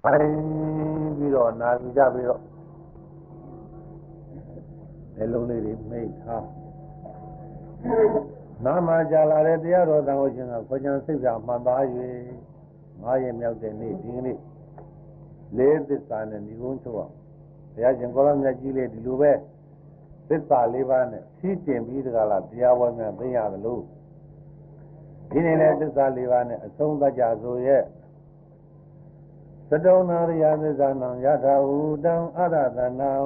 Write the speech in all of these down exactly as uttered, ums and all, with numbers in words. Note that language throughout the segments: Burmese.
ထိုင်ပြီးတော့နာကြပြီးတော့နှလုံးလေးတွေမိတ်ထားနာမကြလာတဲ့တရားတော်သံဃာရှင်ကခွန်ချမ်းစိတ်ပြမှန်သား၍ငါးရက်မြောက်တဲ့နေ့ဒီကနေ့လေးသစ္စာနဲ့ဒီကုန်းချုပ်အောင်ဘုရားရှင်ကိုရောမြတ်ကြီးလေးဒီလိုပဲသစ္စာလေးပါးနဲ့ဖြည့်တင်ပြီးတကလားတရားဝဲများသိရတယ်လို့ဒီနေ့လည်းသစ္စာလေးပါးနဲ့အဆုံးသတ်ကြဆိုရဲ့သတုံနာရိယသစ္စာနံယထာဟုတံအရသနံ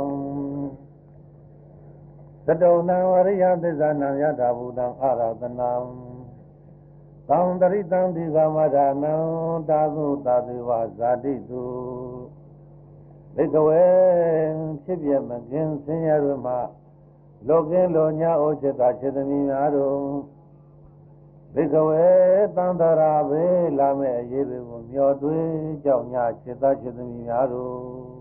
သတုံနာရိယသစ္စာနံယထာဟုတံအရသနံသံတရိတံဒီကမထာနံသာသုသာသေဝဇာတိတုဘိကဝေဖြစ်ပြမကင်းဆင်းရဲတို့မှာလောကင်းလောညာဩจิตတာจิตသမီးများတို့ဘိကဝေတန္တရာဘေလာမဲ့အရေးတွေကိုမျှော်တွေးကြောင့်ညာจิตတာจิตသမီးများတို့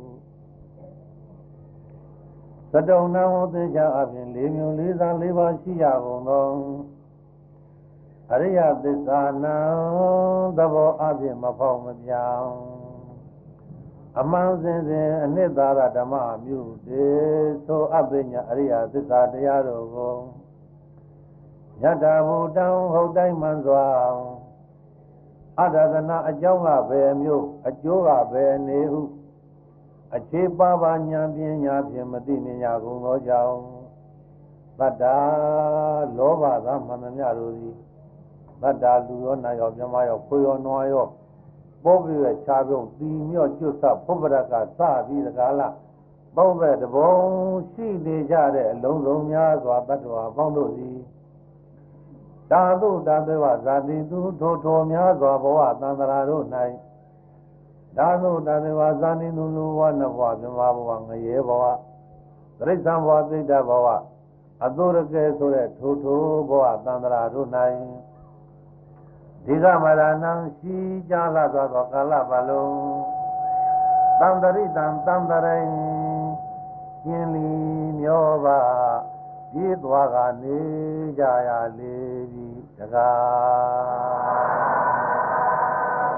သတုံနာဟောသင်္ချာအပြင်၄မျိုး၄စား၄ပါးရှိရကုန်သောအရိယသစ္စာနံသဘောအပြင်မဖောက်မပြောင်းအမှန်စင်စဉ်အနှစ်သာရဓမ္မမျိုးတေသောအပညာအရိယသစ္စာတရားတို့ကိုယထာဘူတံဟုတ်တိုင်းမှန်စွာအတ္တသနာအကြောင်းကဘယ်မျိုးအကျိုးကဘယ်နေဟုအခြေပါပါညာပညာဖြင့်မသိမြင်ရကုန်သောကြောင့်တတ္တာလောဘသာမှန်သမျှတို့သည်တတ္တာလူရောနာရောမြမရောခွေရောနွားရောပိုးပြီးရချပြုံးတီမြော့ကျွတ်ဆဖုပ္ပရကစပြီးတကားလားပေါင်းတဲ့တဘုံရှိနေကြတဲ့အလုံးစုံများစွာတတ္တဝါပေါင်းတို့သည်သာသုတသေဝဇာတိသူထိုထိုများစွာဘဝသံဃာတို့၌သာသုတသေဝဇာတိသူလူဘဝနဘဝမြမဘဝငရေဘဝသရိစ္ဆာန်ဘဝသိတ္တဘဝအတုရကေဆိုတဲ့ထိုထိုဘဝသံဃာတို့၌ဒီကမရဏံရှိကြလာသောကာလပတ်လုံးတံတရိတံတံတရိယင်းလီမျောပါပြေးသွားကနေကြရလေပြီတကား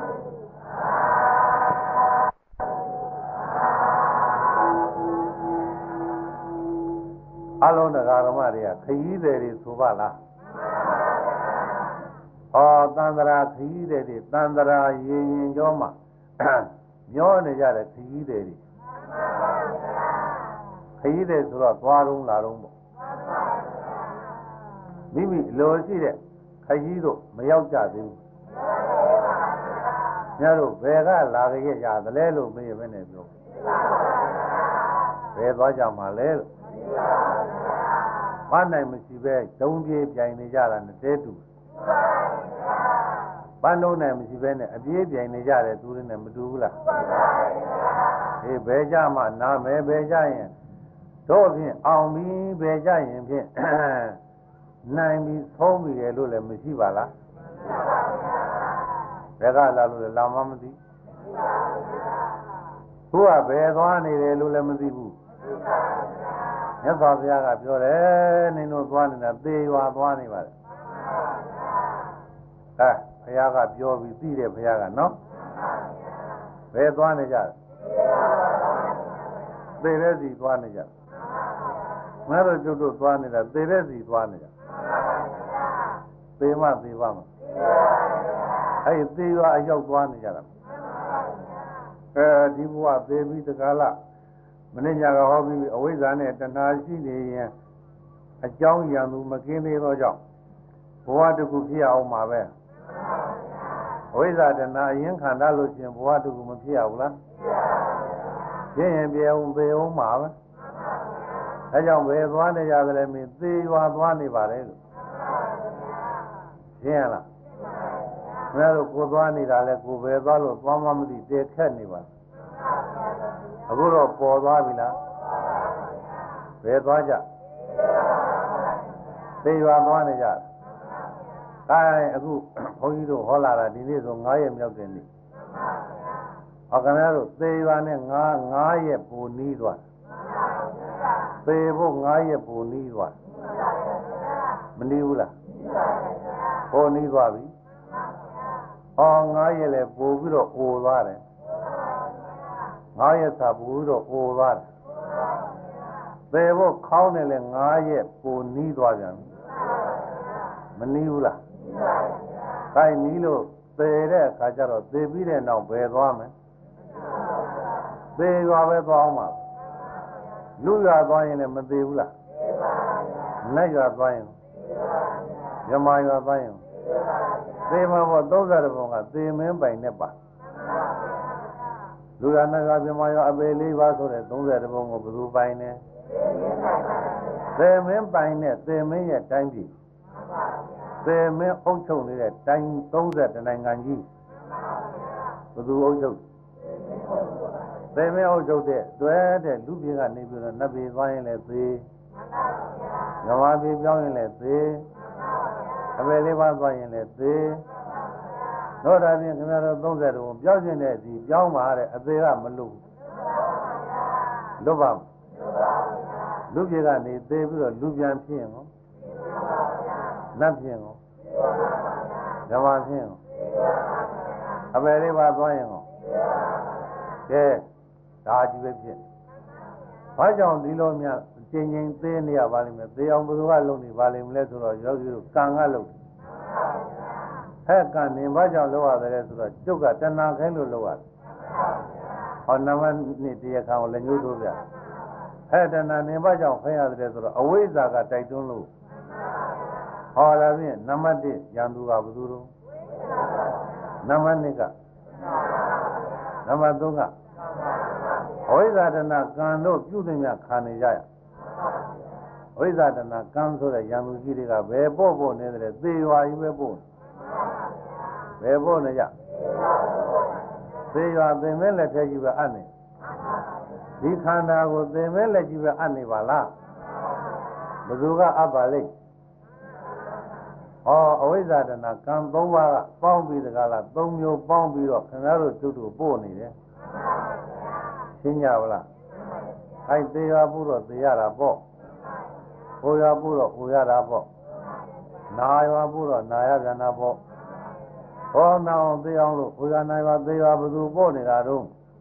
အလုံးတရားဓမ္မတွေကခရီးသည်တွေဆိုပါလားဩသန္တရာခရီးသည်တွေသန္တရာရေရင်ကျောမှာမျောနေကြတဲ့ခရီးသည်တွေခရီးသည်ဆိုတော့သွားတော့လာတော့ပေါ့မိမိလိုရှိတဲ့ခရီးတို့မရောက်ကြသေးဘူးညတို့ဘယ်ကလာကြရကြသလဲလို့မေးပဲနဲ့ပြောဘယ်သွားကြမှာလဲလို့ဘာနိုင်မရှိပဲဒုံပြေးပြိုင်နေကြတာနဲ့တဲတူပန်းလုံးနဲ့မရှိပဲနဲ့အပြေးပြိုင်နေကြတယ်သူတွေနဲ့မတူဘူးလားအေးဘယ်ကြမှာနားမယ်ဘယ်ကြရင်တို့ဖြင့်အောင်ပြီးဘယ်ကြရင်ဖြင့်နိုင်ပြီးသုံးပြီးတယ်လို့လည်းမရှိပါလားဘယ်ကလာလို့လဲလာမှမသိသူကဘယ်သွားနေတယ်လို့လည်းမသိဘူးမြတ်စွာဘုရားကပြောတယ်နင်တို့သွားနေတာသေရွာသွားနေပါလေအဲဘုရားကပြောပြီးသိတယ်ဘုရားကနော်ဘယ်သွားနေကြသေတဲ့စီသွားနေကြငါတို့ကျုပ်တို့သွားနေတာသေတဲ့စီသွားနေကြသေမသေပါမအဲ့ဒီသေရွာအရောက်သွားနေကြတာအဲဒီဘုရားသေပြီးတကားလားမင်းညာကဟောပြီးအဝိဇ္ဇာနဲ့တဏှာရှိနေရင်အကြောင်းရံသူမကင်းသေးသောကြောင့်ဘဝတခုဖြစ်အောင်မှာပဲအဝိဇ္ဇာတဏှာအရင်ခံရလို့ရှိရင်ဘဝတခုမဖြစ်ရဘူးလားဖြစ်ရင်ပြေအောင်သေအောင်မှာပဲအဲကြောင့်ဘယ်သွားနေကြသလဲမင်းသေရွာသွားနေပါလေလို့ရှင်းရလားမင်းတို့ကိုသွားနေတာလဲကိုပဲသွားလို့သွားမှမသိတဲခက်နေပါအခုတော့ပေါ်သွားပြီလားဘယ်သွားကြသေရွာသွားနေကြအဲအခုဘုန်းကြီးတို့ဟောလာတာဒီနေ့ဆို၅ရက်မြောက်တဲ့နေ့ဟောခင်ဗျားတို့သေရွာနဲ့၅၅ရက်ပူနီးသွားသေဖို့၅ရက်ပူနီးသွားမနီးဘူးလားပူနီးသွားပြီဟော၅ရက်လဲပူပြီးတော့အိုသွားတယ်ငါးရက်သာပူတော့အိုသွားတယ်သေဖို့ခေါင်းနဲ့လဲငါးရက်ပိုနီးသွားပြန်မနီးဘူးလားခိုင်းနီးလို့သေတဲ့အခါကျတော့သေပြီးတဲ့နောက်ဘယ်သွားမလဲသေရွာပဲသွားအောင်ပါလူရွာသွားရင်လည်းမသေးဘူးလားနတ်ရွာသွားရင်မြမရွာသွားရင်သေမှာပေါ့သုံးဆယ်ဘုံကသေမင်းပိုင်နဲ့ပါလူရနကမြမရွာအပေလေးပါဆိုတဲ့သုံးဆယ်ဘုံကိုဘယ်သူပိုင်နေသေမင်းပိုင်နဲ့သေမင်းရဲ့တိုင်းပြည်သေမင်းအုပ်ချုပ်နေတဲ့တိုင်းသုံးဆယ်နိုင်ငံကြီးဘယ်သူအုပ်ချုပ်သေမင်းအုပ်ချုပ်တဲ့တွဲတဲ့လူပြေကနေပြီးတော့နတ်ပြည်သွားရင်လည်းသေမြမပြည်ပြောင်းရင်လည်းသေအပေလေးပါသွားရင်လည်းသေတော့ဒါဖြင့်ခင်ဗျားတို့သုံးဆယ်တုံးပြောင်းကျင်တဲ့ဒီပြောင်းပါတဲ့အသေးကမလို့လွတ်ပါလူပြေကနေသေပြီးတော့လူပြန်ဖြစ်ရင်ရောနတ်ဖြစ်ရင်ရောဓမ္မဖြစ်ရင်ရောအပေလေးပါသွားရင်ရောကဲဒါကြီးပဲဖြစ်ဘာကြောင့်ဒီလိုများချင်းချင်းသေးနေရပါလိမ့်မယ်သေအောင်ဘယ်သူကလုံနေပါလိမ့်မလဲဆိုတော့ယောဂီတို့ကံကလုံဟဲ့ကံနေဘာကြောင့်လောက်ရတယ်ဆိုတော့ကျုပ်ကတဏှာခိုင်းလို့လောက်ရတယ်ဟောနမနှစ်တရားခံကိုလည်းညှိုးထိုးပြဟဲ့တဏှာနေဘာကြောင့်ခိုင်းရတယ်ဆိုတော့အဝိဇ္ဇာကတိုက်တွန်းလို့ဟောလာဖြင့်နံပါတ်တစ်ရန်သူကဘယ်သူတို့နံပါတ်နှစ်ကနံပါတ်သုံးကဝိဇ္ဇာတဏကံတို့ပြုသိမြခံနေကြရဝိဇ္ဇာတဏကံဆိုတဲ့ရံသူကြီးတွေကဘယ်ပို့ဖို့နေတယ်သေရွာကြီးပဲပို့ဘယ်ပို့နေကြသေရွာသေမဲလက်ထဲကြီးပဲအပ်နေဒီခန္ဓာကိုသေမဲလက်ကြီးပဲအပ်နေပါလားဘယ်သူကအပ်ပါလိမ့်ဟောအဝိဇ္ဇာတဏကံသုံးပါးကပေါင်းပြီးတကားလားသုံးမျိုးပေါင်းပြီးတော့ခင်ဗျားတို့ကျွတ်တို့ပို့နေတယ်ရှင်းကြပါလားအဲ့သေးရဖို့တော့သေရတာပေါ့ဟိုရဖို့တော့ဟိုရတာပေါ့နာရဖို့တော့နာရပြန်တာပေါ့ဟောနာအောင်သေအောင်လို့ဟိုရနာရသေရဘယ်သူပို့နေတာတော့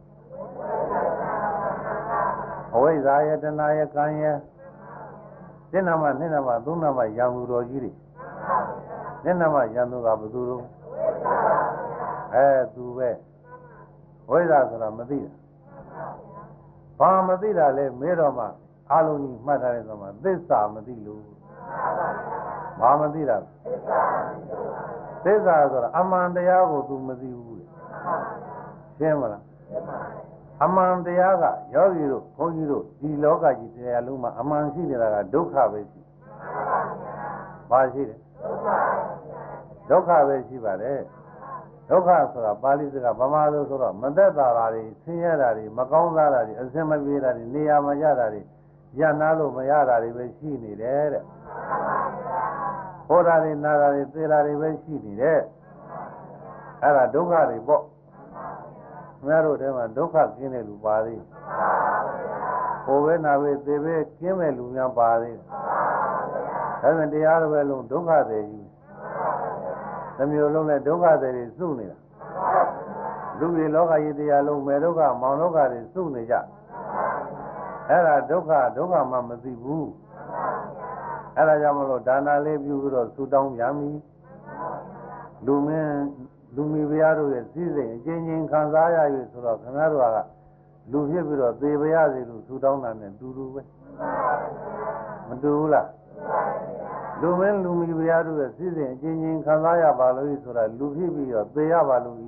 အဝိဇ္ဇာယတနာယကံယစိဏမနိဏမသုံးနာမရံသူတော်ကြီးတွေနိဏမရံသူကဘယ်သူတော့အဲသူပဲဝိဇ္ဇာဆိုတာမသိတာဘာမသိတာလဲမဲတော်မှာအလုံးကြီးမှတ်ထားတဲ့ဆိုမှာသစ္စာမသိလို့ဘာမသိတာသစ္စာဆိုတာအမှန်တရားကို तू မသိဘူးလေရှင်းမလားအမှန်တရားကယောဂီတို့ဘုန်းကြီးတို့ဒီလောကကြီးတရားလုံးမှာအမှန်ရှိနေတာကဒုက္ခပဲရှိဘာရှိတယ်ဒုက္ခပဲရှိပါတယ်ဒုက္ခဆိုတာပါဠိစကားဗမာလိုဆိုတော့မသက်သာတာတွေဆင်းရဲတာတွေမကောင်းတာတွေအစင်မပြေတာတွေနေရာမရတာတွေရနာလို့မရတာတွေပဲရှိနေတယ်တဲ့ဟောတာတွေနာတာတွေသေတာတွေပဲရှိနေတယ်အဲ့ဒါဒုက္ခတွေပေါ့ခင်ဗျားတို့ထဲမှာဒုက္ခကင်းတဲ့လူပါသေးဟိုပဲနာပဲသေပဲကင်းမဲ့လူများပါသေးဒါပေမဲ့တရားတော်ပဲလုံးဒုက္ခတွေကြီးသမျိုးလုံးနဲ့ဒုက္ခတွေစုနေတာလူကြီးလောကကြီးတရားလုံးမဲ့ဒုက္ခမောင်ဒုက္ခတွေစုနေကြအဲ့ဒါဒုက္ခဒုက္ခမှမသိဘူးအဲ့ဒါကြောင့်မလို့ဒါနာလေးပြုပြီးတော့ဆူတောင်းပြန်ပြီလူမင်းလူမီဘုရားတို့ရဲ့စည်းစိမ်အချင်းချင်းခံစားရပြီဆိုတော့ခင်ဗျားတို့ကလူဖြစ်ပြီးတော့သေပါရစေလို့ဆူတောင်းတာနဲ့တူတူပဲမတူဘူးလားလူမင်းလူမီဘုရားတို့ရဲ့စည်းစိမ်အချင်းချင်းခံစားရပါလို့ဆိုတာလူဖြစ်ပြီးတော့သေရပါလို့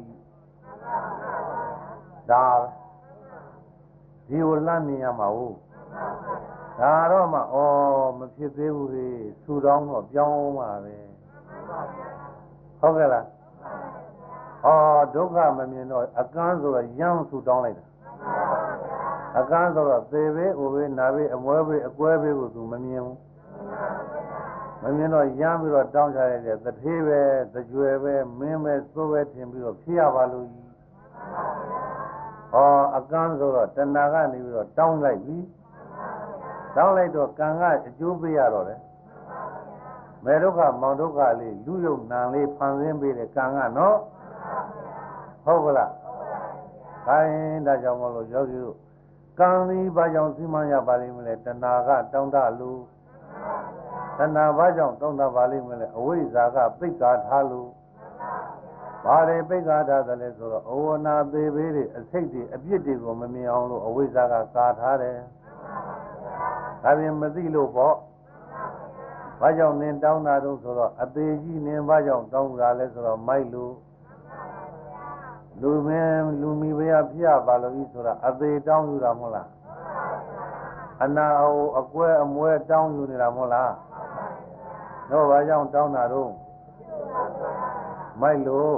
ဒါဒီကိုလမ်းမြင်ရမှာဟုတ်ဒါတော့မှဩမဖြစ်သေးဘူးလေဆူတောင်းတော့ပြောင်းပါပဲဟုတ်ကဲ့လားဩဒုက္ခမမြင်တော့အကန်းဆိုတော့ရမ်းဆူတောင်းလိုက်တာအကန်းဆိုတော့သေဘေးအိုဘေးနာဘေးအမွဲဘေးအကွဲဘေးကိုသူမမြင်ဘူးမမြင်တော့ရမ်းပြီးတော့တောင်းချရတဲ့တထေးပဲတကြွယ်ပဲမင်းပဲစိုးပဲထင်ပြီးတော့ဖြစ်ရပါလို့ကြီးဩအကန်းဆိုတော့တဏှာကနေပြီးတော့တောင်းလိုက်ပြီတောင်းလိုက်တော့ကံကအကျိုးပေးရတော့တယ်မေဒုက္ခမောင်ဒုက္ခလေးလူယုံနံလေးဖန်ဆင်းပေးတဲ့ကံကနော်ဟုတ်ကလားခိုင်းဒါကြောင့်မလို့ယောဂီတို့ကံဒီဘာကြောင့်စီမံရပါလိမ့်မလဲတဏှာကတောင်းတလူတဏှာဘာကြောင့်တောင်းတပါလိမ့်မလဲအဝိဇ္ဇာကပိတ်ကားထားလူဘာတွေပိတ်ကားထားတယ်လဲဆိုတော့အဝနာသေးသေးတွေအစိတ်တွေအပြစ်တွေကိုမမြင်အောင်လို့အဝိဇ္ဇာကကာထားတယ်ဒါပြင်မသိလို့ပေါ့ဘာကြောင့်နင်တောင်းတာတော့ဆိုတော့အသေးကြီးနင်ဘာကြောင့်တောင်းတာလဲဆိုတော့မိုက်လို့လူမင်းလူမီဘယ်ပြပါလို့ဤဆိုတာအသေးတောင်းယူတာမဟုတ်လားအနာအိုအကွဲအမွဲတောင်းယူနေတာမဟုတ်လားတော့ဘာကြောင့်တောင်းတာတော့မိုက်လို့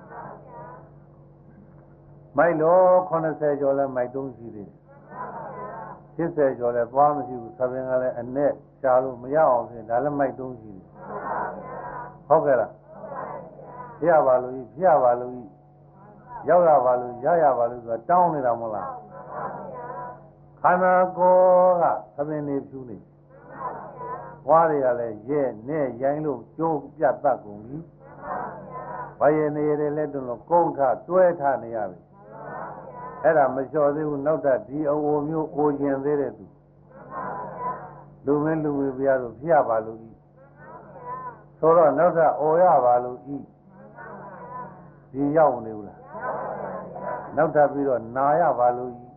မိုက်လို့ခုနှစ်ဆယ်ကျော်လဲမိုက်တုံးရှိသေးတယ်ရှစ်ဆယ်ကျော်လဲသွားမရှိဘူးသဘင်ကလည်းအနဲ့ရှားလို့မရအောင်ဆိုရင်ဒါလည်းမိုက်တုံးရှိတယ်ဟုတ်ကဲ့လားပြရပါလို့ပြရပါလို့ရောက်ရပါလို့ရရပါလို့ဆိုတာတောင်းနေတာမဟုတ်လားခန္ဓာကိုယ်ကသဘင်နေဖြူနေဝါတွေကလည်းရဲ့နဲ့ရိုင်းလို့ကျိုးပြတ်တတ်ကုန်ပြီဘာရဲ့နေရတယ်လဲတွန်းလို့ကုန်းထတွဲထနေရပြီအဲ့ဒါမလျှော်သေးဘူးနောက်တော့ဒီအဝမျိုးအိုကျင်သေးတဲ့သူလူမင်းလူမင်းပြရလို့ပြရပါလို့ဤဆိုတော့နောက်တော့အိုရပါလို့ဤဒီရောက်နေဘူးလားနောက်တက်ပြီးတော့နာရပါလို့ဤ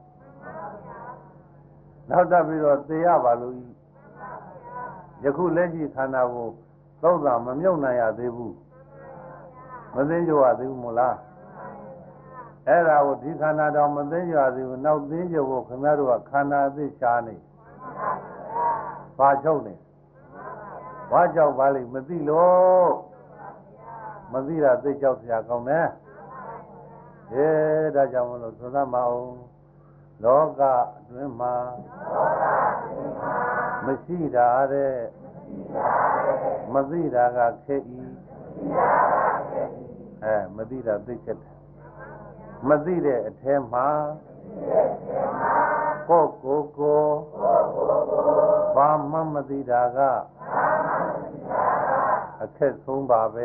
နောက်တက်ပြီးတော့သေရပါလို့ဤယခုလက်ရှိခန္ဓာကိုသုံးသာမမြုပ်နိုင်ရသေးဘူးမသိကြရသေးဘူးမို့လားအဲ့ဒါကိုဒီခန္ဓာတော်မသိကြရသေးဘူးနောက်သိကြဖို့ခင်ဗျားတို့ကခန္ဓာအသိရှားနေဘာချုပ်နေဘာကြောက်ပါလိမ့်မသိလို့မသိတာသိကြောက်စရာကောင်းတယ်အဲဒါကြောင့်မလို့သုသမအောင်လောကအတွင်းမှာမရှိတာတဲ့မသိတာကခက်ဤအဲမသိတာသိခက်တယ်မသိတဲ့အထဲမှာကိုကိုကိုဘာမှမသိတာကအခက်ဆုံးပါပဲ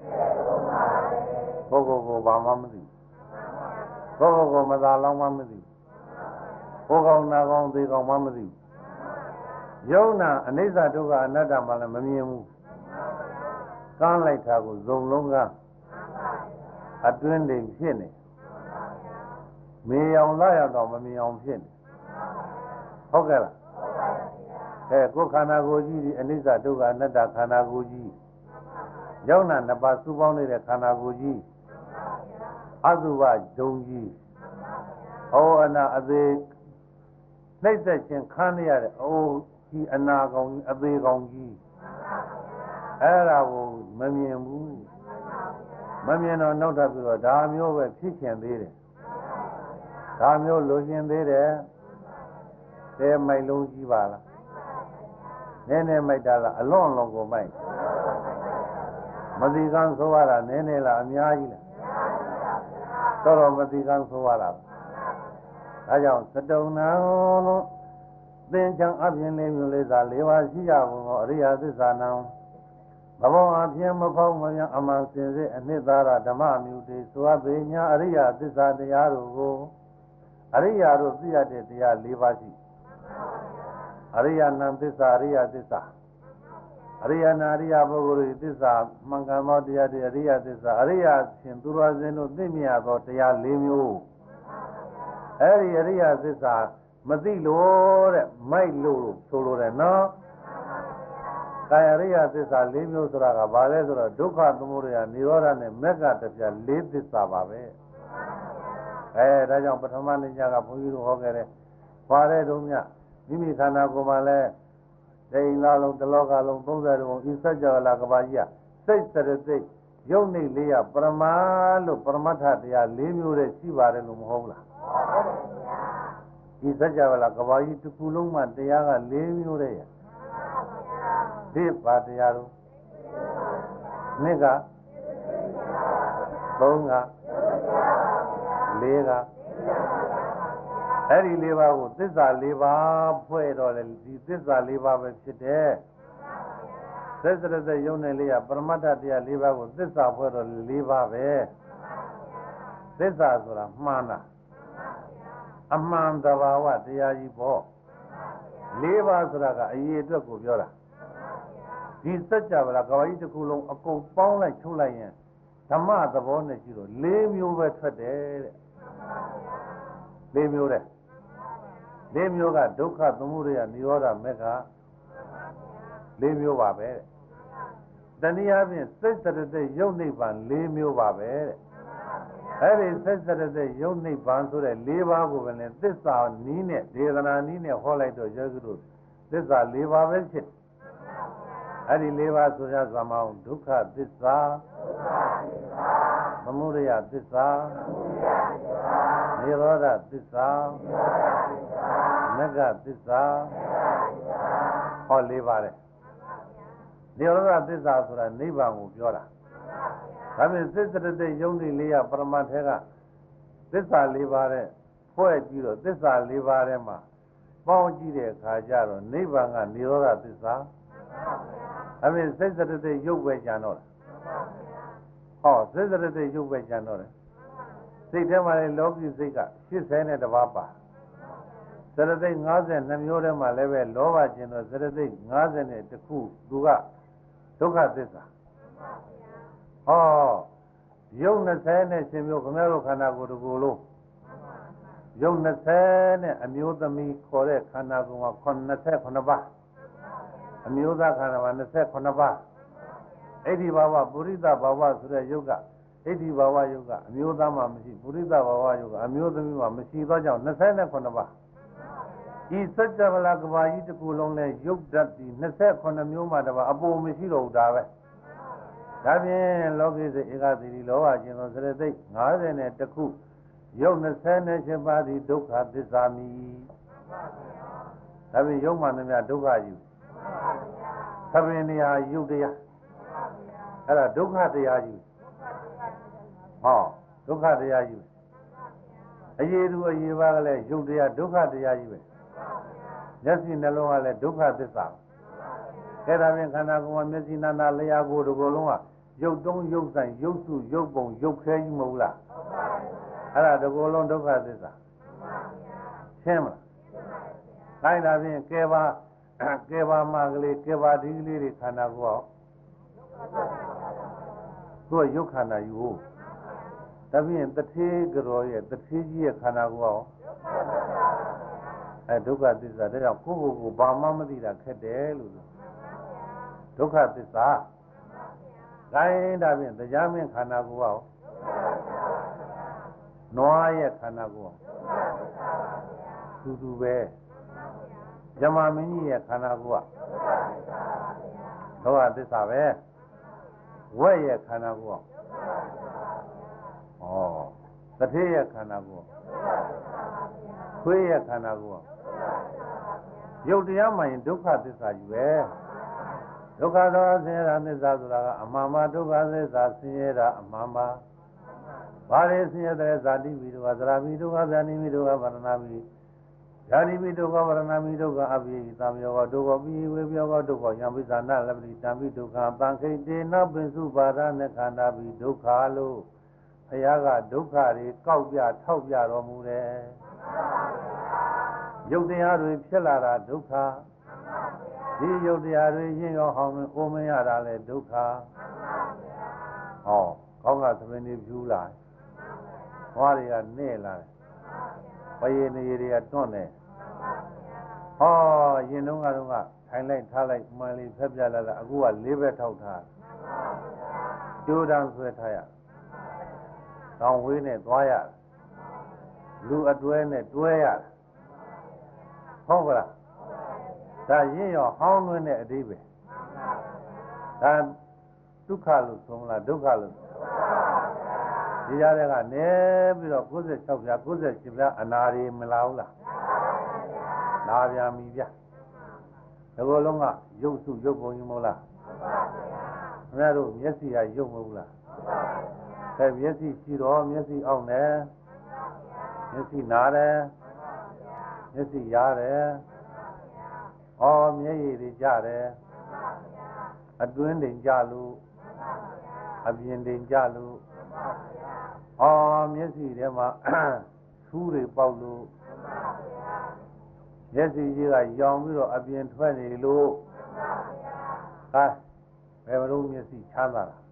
ကိုကိုကိုဘာမှမသိကိုကိုကိုမသာလောင်းမှမသိကိုကောင်းနာကောင်းသေးကောင်းမှမသိယုံနာအနိစ္စဒုက္ခအနတ္တမှလည်းမမြင်ဘူးကမ်းလိုက်တာကိုဇုံလုံးကအတွင်းတိမ်ဖြစ်နေမေအောင်လာရတော့မမြင်အောင်ဖြစ်နေဟုတ်ကဲ့လားအဲကိုယ်ခန္ဓာကိုယ်ကြီးဒီအနိစ္စဒုက္ခအနတ္တခန္ဓာကိုယ်ကြီးယောနာနှစ်ပါးစုပေါင်းနေတဲ့ခန္ဓာကိုယ်ကြီးအသုဘဂျုံကြီးဩအနာအသေးနှိမ့်သက်ခြင်းခံရတဲ့အိုးကြီးအနာကောင်ကြီးအသေးကောင်ကြီးအဲ့ဒါကိုမမြင်ဘူးမမြင်တော့နောက်ထပ်ပြီးတော့ဒါမျိုးပဲဖြစ်ချင်သေးတယ်ဒါမျိုးလိုချင်သေးတယ်တဲမိုက်လုံးကြီးပါလားနည်းနည်းမိုက်တာလားအလွန်လွန်ကိုမိုက်မသိကန်းဆိုရတာနည်းနည်းလားအများကြီးလားတော်တော်မသိကန်းဆိုရတာဒါကြောင့်သတုံနာလို့သင်္ချံအပြင်လေးမျိုးလေးသာ၄ပါးရှိရကုန်သောအရိယာသစ္စာနံဘဝအပြင်မဖောက်မပြန်အမှန်စင်စစ်အနှစ်သာရဓမ္မမြူတေသုဝပေညာအရိယာသစ္စာတရားတို့ကိုအရိယာတို့သိရတဲ့တရား၄ပါးရှိအရိယာနံသစ္စာအရိယာသစ္စာအရိယာနာအရိယာပုဂ္ဂိုလ်၏သစ္စာမှန်ကန်သောတရားတွေအရိယာသစ္စာအရိယာရှင်သူတော်စင်တို့သိမြင်သောတရား၄မျိုးအဲဒီအရိယာသစ္စာမသိလို့တဲ့မိုက်လို့ဆိုလိုတယ်နော်ကာယရိယသစ္စာ၄မျိုးဆိုတာကဘာလဲဆိုတော့ဒုက္ခသမုဒယនិရောဓနဲ့မက္ခတပြ၄သစ္စာပါပဲအဲဒါကြောင့်ပထမနေ့ညကဘုန်းကြီးတို့ဟောခဲ့တဲ့ဘာလဲတုံးမြမိမိခန္ဓာကိုယ်မှာလဲဒိန်လားလုံးတလောကလုံးသုံးဆယ်လုံးဤစัจ java လာကဘာကြီးကစိတ်စရစိတ်ယုတ်နေလေးရပရမလို့ပရမတ္ထတရား၄မျိုးတဲ့ရှိပါတယ်လို့မဟုတ်လားဒီစัจ java လာကဘာကြီးတစ်ခုလုံးမှာတရားက၄မျိုးတဲ့ရဒီပါတရားတို့နှစ်ကသုံးကလေးကအဲ့ဒီ၄ပါးကိုသစ္စာ၄ပါးဖွဲ့တော့လေဒီသစ္စာ၄ပါးပဲဖြစ်တယ်သစ္စာတဲ့ယုံနေလေးကပရမတ္ထတရား၄ပါးကိုသစ္စာဖွဲ့တော့၄ပါးပဲသစ္စာဆိုတာမှန်တာအမှန်တဘာဝတရားကြီးပေါ့လေးပါးဆိုတာကအရေးအတွက်ကိုပြောတာဒီစัจ java ကဘာကြီးတစ်ခုလုံးအကုန်ပေါင်းလိုက်ချုပ်လိုက်ရင်ဓမ္မသဘောနဲ့ရှိတော့လေးမျိုးပဲထွက်တယ်တဲ့လေးမျိုးတဲ့လေးမျိုးကဒုက္ခသမုဒယနိရောဓမေဃလေးမျိုးပါပဲတဲ့တနည်းအားဖြင့်စိတ်တရတဲ့ယုတ်နိဗ္ဗာန်လေးမျိုးပါပဲတဲ့အဲ့ဒီစိတ်တရတဲ့ယုတ်နိဗ္ဗာန်ဆိုတဲ့လေးပါးကိုပဲလေသစ္စာနီးနဲ့ဒေသနာနီးနဲ့ဟောလိုက်တော့ယောဂီတို့သစ္စာလေးပါးပဲဖြစ်အဲ့ဒီလေးပါးဆိုရသမောင်းဒုက္ခသစ္စာသမုဒယသစ္စာနိရောဓသစ္စာမဂ္ဂသစ္စာဟောလေးပါးတဲ့နိရောဓသစ္စာဆိုတာနိဗ္ဗာန်ကိုပြောတာဒါပေမဲ့သစ္စာတဲ့ယုံကြည်လေးရပရမတ်ထဲကသစ္စာလေးပါးတဲ့ဖွဲ့ကြည့်တော့သစ္စာလေးပါးထဲမှာပေါင်းကြည့်တဲ့အခါကျတော့နိဗ္ဗာန်ကနိရောဓသစ္စာဒါပေမဲ့သစ္စာတဲ့ယုတ်ပဲကျန်တော့တယ်ဟောသစ္စာတဲ့ယုတ်ပဲကျန်တော့တယ်စိတ်ထဲမှာလေလောကီစိတ်ကရှစ်ဆယ်နဲ့တပါးပါသရသိတ်၅၂မျိုးထဲမှာလည်းပဲလောဘခြင်းတော့သရသိတ်၅၀နဲ့တစ်ခုသူကဒုက္ခသစ္စာဟောယုတ်၂၀နဲ့ရှင်မျိုးခမဲတို့ခန္ဓာကိုယ်တစ်ခုလုံးယုတ်၂၀နဲ့အမျိုးသမီးခေါ်တဲ့ခန္ဓာကိုယ်က၂၇ပါးအမျိုးသားခန္ဓာက၂၇ပါးဣတိဘာဝပုရိသဘာဝဆိုတဲ့ယုတ်ကဣတိဘာဝယုတ်ကအမျိုးသားမှမရှိပုရိသဘာဝယုတ်ကအမျိုးသမီးမှမရှိသောကြောင့်၂၇ပါးဒီစัจ java ကဘာကြီးတစ်ခုလုံးလဲယုတ်တတ်ဒီ၂၇မျိုးမှတပါအပေါ်မရှိတော့ဘူးဒါပဲဒါဖြင့်လောကိစေဧကသီရိလောဘခြင်းသောစရသိတ်၅၀နဲ့တစ်ခုယုတ်၂၈ပါးသည်ဒုက္ခသစ္စာမိဒါဖြင့်ယုတ်မှန်သမျှဒုက္ခကြီးသဗ္ဗေနေဟာယုတ်တရားအဲ့ဒါဒုက္ခတရားကြီးဟောဒုက္ခတရားကြီးအရေးသူအရေးပါကလည်းယုတ်တရားဒုက္ခတရားကြီးပဲမျက်စိနှလုံးကလည်းဒုက္ခသစ္စာကဲဒါဖြင့်ခန္ဓာကိုယ်ကမျက်စိနာနာလျှာကိုယ်တစ်ခုလုံးကရုပ်တုံးရုပ်ဆိုင်ရုပ်စုရုပ်ပုံရုပ်ခဲကြီးမဟုတ်လားအဲ့ဒါတစ်ခုလုံးဒုက္ခသစ္စာရှင်းမလားခိုင်းဒါဖြင့်ကဲပါကဲပါမကလေးကဲပါဒီကလေးတွေခန္ဓာကိုယ်ဟောသူကရုပ်ခန္ဓာယူဟုတ်ဒါဖြင့်တထေးကြောရဲ့တထေးကြီးရဲ့ခန္ဓာကိုယ်ဟောအဲဒုက္ခသစ္စာဒါကြောင့်ကိုယ့်ကိုယ်ကိုဘာမှမသိတာခက်တယ်လို့ဒုက္ခသစ္စာခိုင်းဒါဖြင့်တရားမင်းခန္ဓာကိုယ်ဟောနွားရဲ့ခန္ဓာကိုယ်တူတူပဲဇမမင်းကြီးရဲ့ခန္ဓာကိုယ်ကဒုက္ခသစ္စာပဲဝက်ရဲ့ခန္ဓာကိုယ်ဩတထေးရဲ့ခန္ဓာကိုယ်ခွေးရဲ့ခန္ဓာကိုယ်ရုပ်တရားမှရင်ဒုက္ခသစ္စာကြီးပဲဒုက္ခသောဆင်းရဲတာသစ္စာဆိုတာကအမှန်မှဒုက္ခသစ္စာဆင်းရဲတာအမှန်ပါဘာလဲဆင်းရဲတဲ့ဇာတိမိဒုက္ခသရမိဒုက္ခဇာတိမိဒုက္ခဗရဏမိဇာတိမိဒုက္ခဗရဏမိဒုက္ခအပိသံယောဂဒုက္ခပိဝေပြောဒုက္ခယံပိသနာလပတိတံပိဒုက္ခပံခိတေနပိစုပါဒနခန္ဓာပိဒုက္ခလို့ဘုရားကဒုက္ခတွေကောက်ပြထောက်ပြတော်မူတယ်ရုပ်တရားတွေဖြစ်လာတာဒုက္ခဒီရုပ်တရားတွေရင်းရောဟောင်းမအိုးမရတာလဲဒုက္ခဟောကောင်းကသမင်းတွေဖြူလာဘွားတွေကနဲ့လာတယ်ပယေနေတွေကတွန့်တယ်ဟောရင်တုန်းကတော့ထိုင်လိုက်ထားလိုက်မှန်လေးဖက်ပြလာလာအခုကလေးဘက်ထောက်ထားကျိုးတန်းဆွဲထားရတောင်ဝေးနဲ့သွားရလူအတွဲနဲ့တွဲရဟုတ်ကလားဒါရင်းရောဟောင်းလွင်းတဲ့အသေးပဲဒါဒုက္ခလို့ဆိုမလားဒုက္ခလို့ဒီကြားထဲကနေပြီးတော့၉၆ပြား၉၈ပြားအနာရီမလာဘူးလားလာပြန်ပြီဗျဒီလိုလုံးကရုပ်စုရုပ်ပုံကြီးမဟုတ်လားခင်ဗျားတို့မျက်စိကရုပ်မဟုတ်လားအဲမျက်စိရှိတော့မျက်စိအောက်နဲ့မျက်စိနားတယ်မျက်စိရားတယ်ဩမျက်ရည်တွေကြတယ်အတွင်းတင်ကြလို့အပြင်တင်ကြလို့ဩမျက်စိထဲမှာထူးတွေပေါက်လို့မျက်စိကြီးကရောင်ပြီးတော့အပြင်ထွက်နေလို့ဟာဘယ်လိုမျက်စိချမ်းသာလား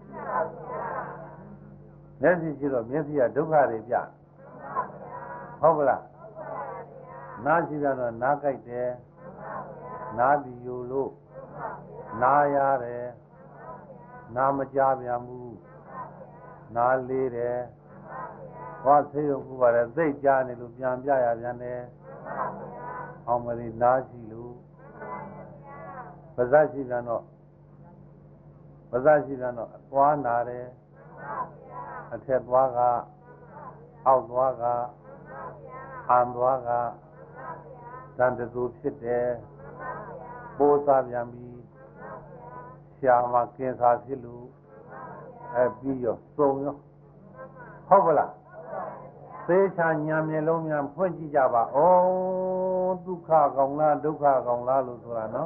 မျက်စိကြည့်တော့မျက်စိကဒုက္ခတွေပြဟုတ်ကလားနားကြည့်ရတော့နားကြိုက်တယ်နားပြီးယူလို့နားရတယ်နားမကြားပြန်ဘူးနားလေးတယ်ဟောဆေးရုံကူပါတယ်သိတ်ကြားနေလို့ပြန်ပြရပြန်တယ်အောင်မလေးနားရှိလို့ပါးစပ်ရှိပြန်တော့ပါးစပ်ရှိပြန်တော့သွားနာတယ်အထက်သွားကအောက်သွားကအံသွားကသံတသူဖြစ်တယ်ပိုးစားပြန်ပြီးရှာမှာကင်စာဖြစ်လို့အဲပြီးရောစုံရောဟုတ်ကလားသေချာညာမျက်လုံးများဖွင့်ကြည့်ကြပါဩဒုက္ခကောင်လားဒုက္ခကောင်လားလို့ဆိုတာနော်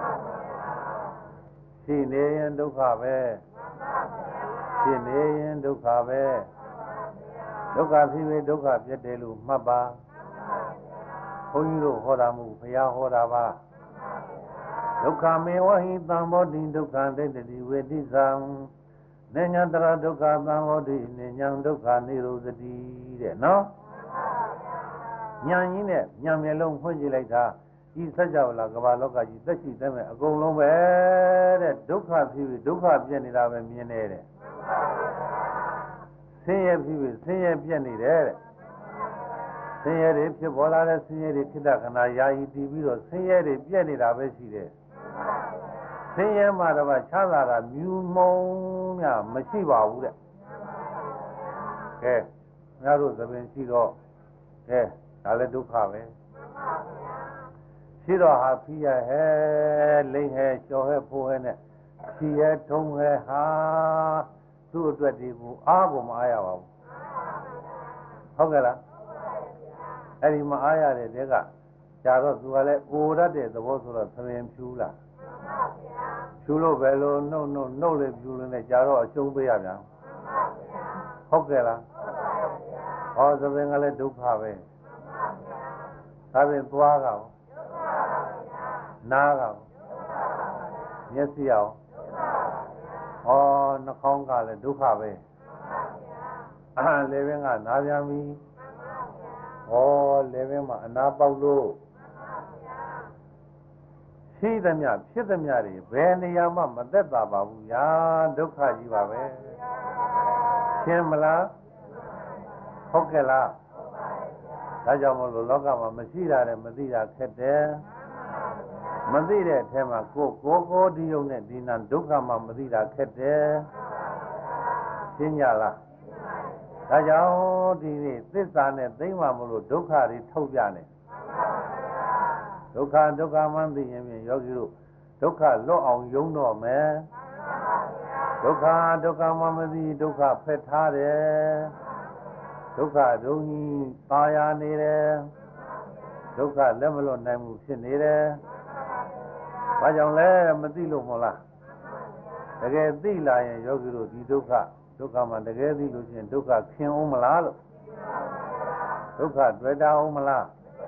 ရှိနေရင်ဒုက္ခပဲရှိနေရင်ဒုက္ခပဲဒုက္ခဖြစ်ပြီးဒုက္ခပြတ်တယ်လို့မှတ်ပါဘုန်းကြီးတို့ဟောတာမဟုတ်ဘုရားဟောတာပါဒုက္ခမေဝဟိသံဘောတိဒုက္ခဒိဋ္ဌိဝေတိသံနေညာတရဒုက္ခသံဘောတိနေညာဒုက္ခនិရောဓတိတဲ့နော်ညာရင်းနဲ့ညာမျက်လုံးဖွင့်ကြည့်လိုက်တာဒီစัจ java လာကမ္ဘာလောကကြီးသက်ရှိသက်မဲ့အကုန်လုံးပဲတဲ့ဒုက္ခဖြစ်ပြီးဒုက္ခပြည့်နေတာပဲမြင်နေတယ်ဆင်းရဲဖြစ်ပြီးဆင်းရဲပြည့်နေတယ်တဲ့ဆင်းရဲတွေဖြစ်ပေါ်လာတဲ့ဆင်းရဲတွေခိတ္တခဏယာယီတည်ပြီးတော့ဆင်းရဲတွေပြည့်နေတာပဲရှိတယ်ဆင်းရဲမှာတော့ချမ်းသာတာမြူမုံများမရှိပါဘူးတဲ့ကဲများတို့သဘင်ရှိတော့ကဲဒါလည်းဒုက္ခပဲရှိတော့ဟာဖိရဟဲလိမ့်ဟဲကျော်ဟဲဖိုးဟဲနဲ့ဖြီရဲထုံးဟဲဟာသူ့အတွက်ဒီကိုအားကိုမအားရပါဘူးဟုတ်ကဲ့လားအဲ့ဒီမအားရတဲ့တဲကကြာတော့သူကလည်းအိုရတဲ့သဘောဆိုတော့သဘင်ဖြူလာဖြူလို့ပဲလို့နှုတ်နှုတ်နှုတ်လေဖြူလို့နဲ့ကြာတော့အရှုံးပေးရပြန်ဟုတ်ကဲ့လားဟောသဘင်ကလည်းဒုက္ခပဲဒါပြင်သွားကရောနားကရောမျက်စိရောဟောနှာခေါင်းကလည်းဒုက္ခပဲအာလေဘင်းကနားပြန်ပြီဟောလေဘင်းမှာအနာပေါက်လို့ရှိသမျှဖြစ်သမျှတွေဘယ်နေရာမှမသက်သာပါဘူးညာဒုက္ခကြီးပါပဲရှင်းမလားဟုတ်ကဲ့လားဒါကြောင့်မလို့လောကမှာမရှိတာနဲ့မသိတာခက်တယ်မသိတဲ့အထက်မှာကိုယ်ကိုယ်ကိုဒီယုံနဲ့ဒီနာဒုက္ခမှမသိတာခက်တယ်ရှင်းကြလားဒါကြောင့်ဒီနေ့သစ္စာနဲ့သိမှမလို့ဒုက္ခတွေထုတ်ပြနေဒုက္ခဒုက္ခမှန်းသိရင်ဖြင့်ယောဂီတို့ဒုက္ခလွတ်အောင်ယုံတော့မယ်ဒုက္ခဒုက္ခမှမသိဒုက္ခဖက်ထားတယ်ဒုက္ခဒုံကြီးပါရနေတယ်ဒုက္ခလက်မလွတ်နိုင်မှုဖြစ်နေတယ်ဘာကြောင့်လဲမသိလို့မဟုတ်လားတကယ်သိလာရင်ယောဂီတို့ဒီဒုက္ခဒုက္ခမှာတကယ်သိလို့ရှိရင်ဒုက္ခခင်အောင်မလားလို့ဒုက္ခတွေ့တာအောင်မလား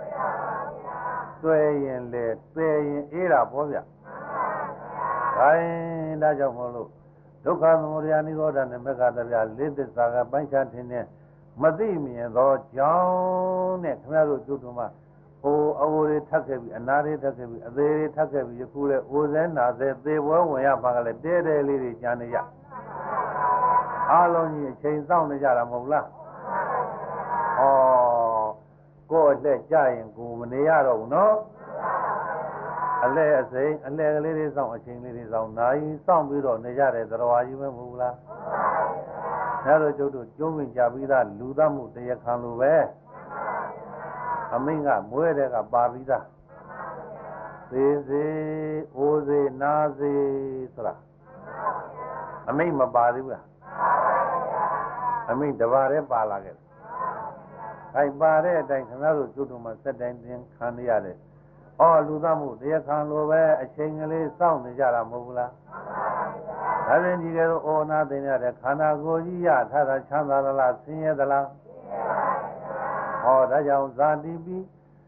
တွေ့ရင်လေတွေ့ရင်အေးတာပေါ့ဗျဒါရင်ဒါကြောင့်မလို့ဒုက္ခသမုဒယနိရောဓနဲ့မက္ခတပြလေးသစ္စာကပိုင်းခြားထင်တဲ့မသိမြင်သောကြောင့်နဲ့ခင်ဗျားတို့ကျွတ်တုံးမှာဟိုအဝိုတွေထပ်ခဲ့ပြီးအနာတွေထပ်ခဲ့ပြီးအသေးတွေထပ်ခဲ့ပြီးယခုလဲအိုစဲနာစဲသေပွဲဝင်ရပါကလည်းတဲတဲလေးတွေကြာနေရအားလုံးကြီးအချိန်စောင့်နေကြတာမဟုတ်လားဩကိုယ်အလက်ကြရင်ကိုမနေရတော့ဘူးနော်အလဲအစိမ်းအလဲကလေးတွေစောင့်အချိန်လေးတွေစောင့်နိုင်စောင့်ပြီးတော့နေကြတယ်သရဝါကြီးပဲမဟုတ်လားဒါတော့ကျုပ်တို့ကျုံးဝင်ကြပြီးသားလူသားမှုတရားခံလိုပဲအမိန့်ကမွဲတဲ့ကပါပြီးသားသေးစေအိုးစေနားစေဆိုတာအမိန့်မပါသေးဘူးလားအမိန့်တပါးတည်းပါလာခဲ့ခိုင်ပါတဲ့အတိုင်းခင်ဗျားတို့ကျုပ်တို့မှာစက်တိုင်းသင်ခံရရတယ်။အော်လူသားမှုတရားခံလိုပဲအချိန်ကလေးစောင့်နေကြတာမဟုတ်ဘူးလား။ဒါပြင်ဒီကဲတော့အော်နာသိနေရတဲ့ခန္ဓာကိုယ်ကြီးရထားတာချမ်းသာသလားဆင်းရဲသလား။ဟောဒါကြောင့်ဇာတိပိ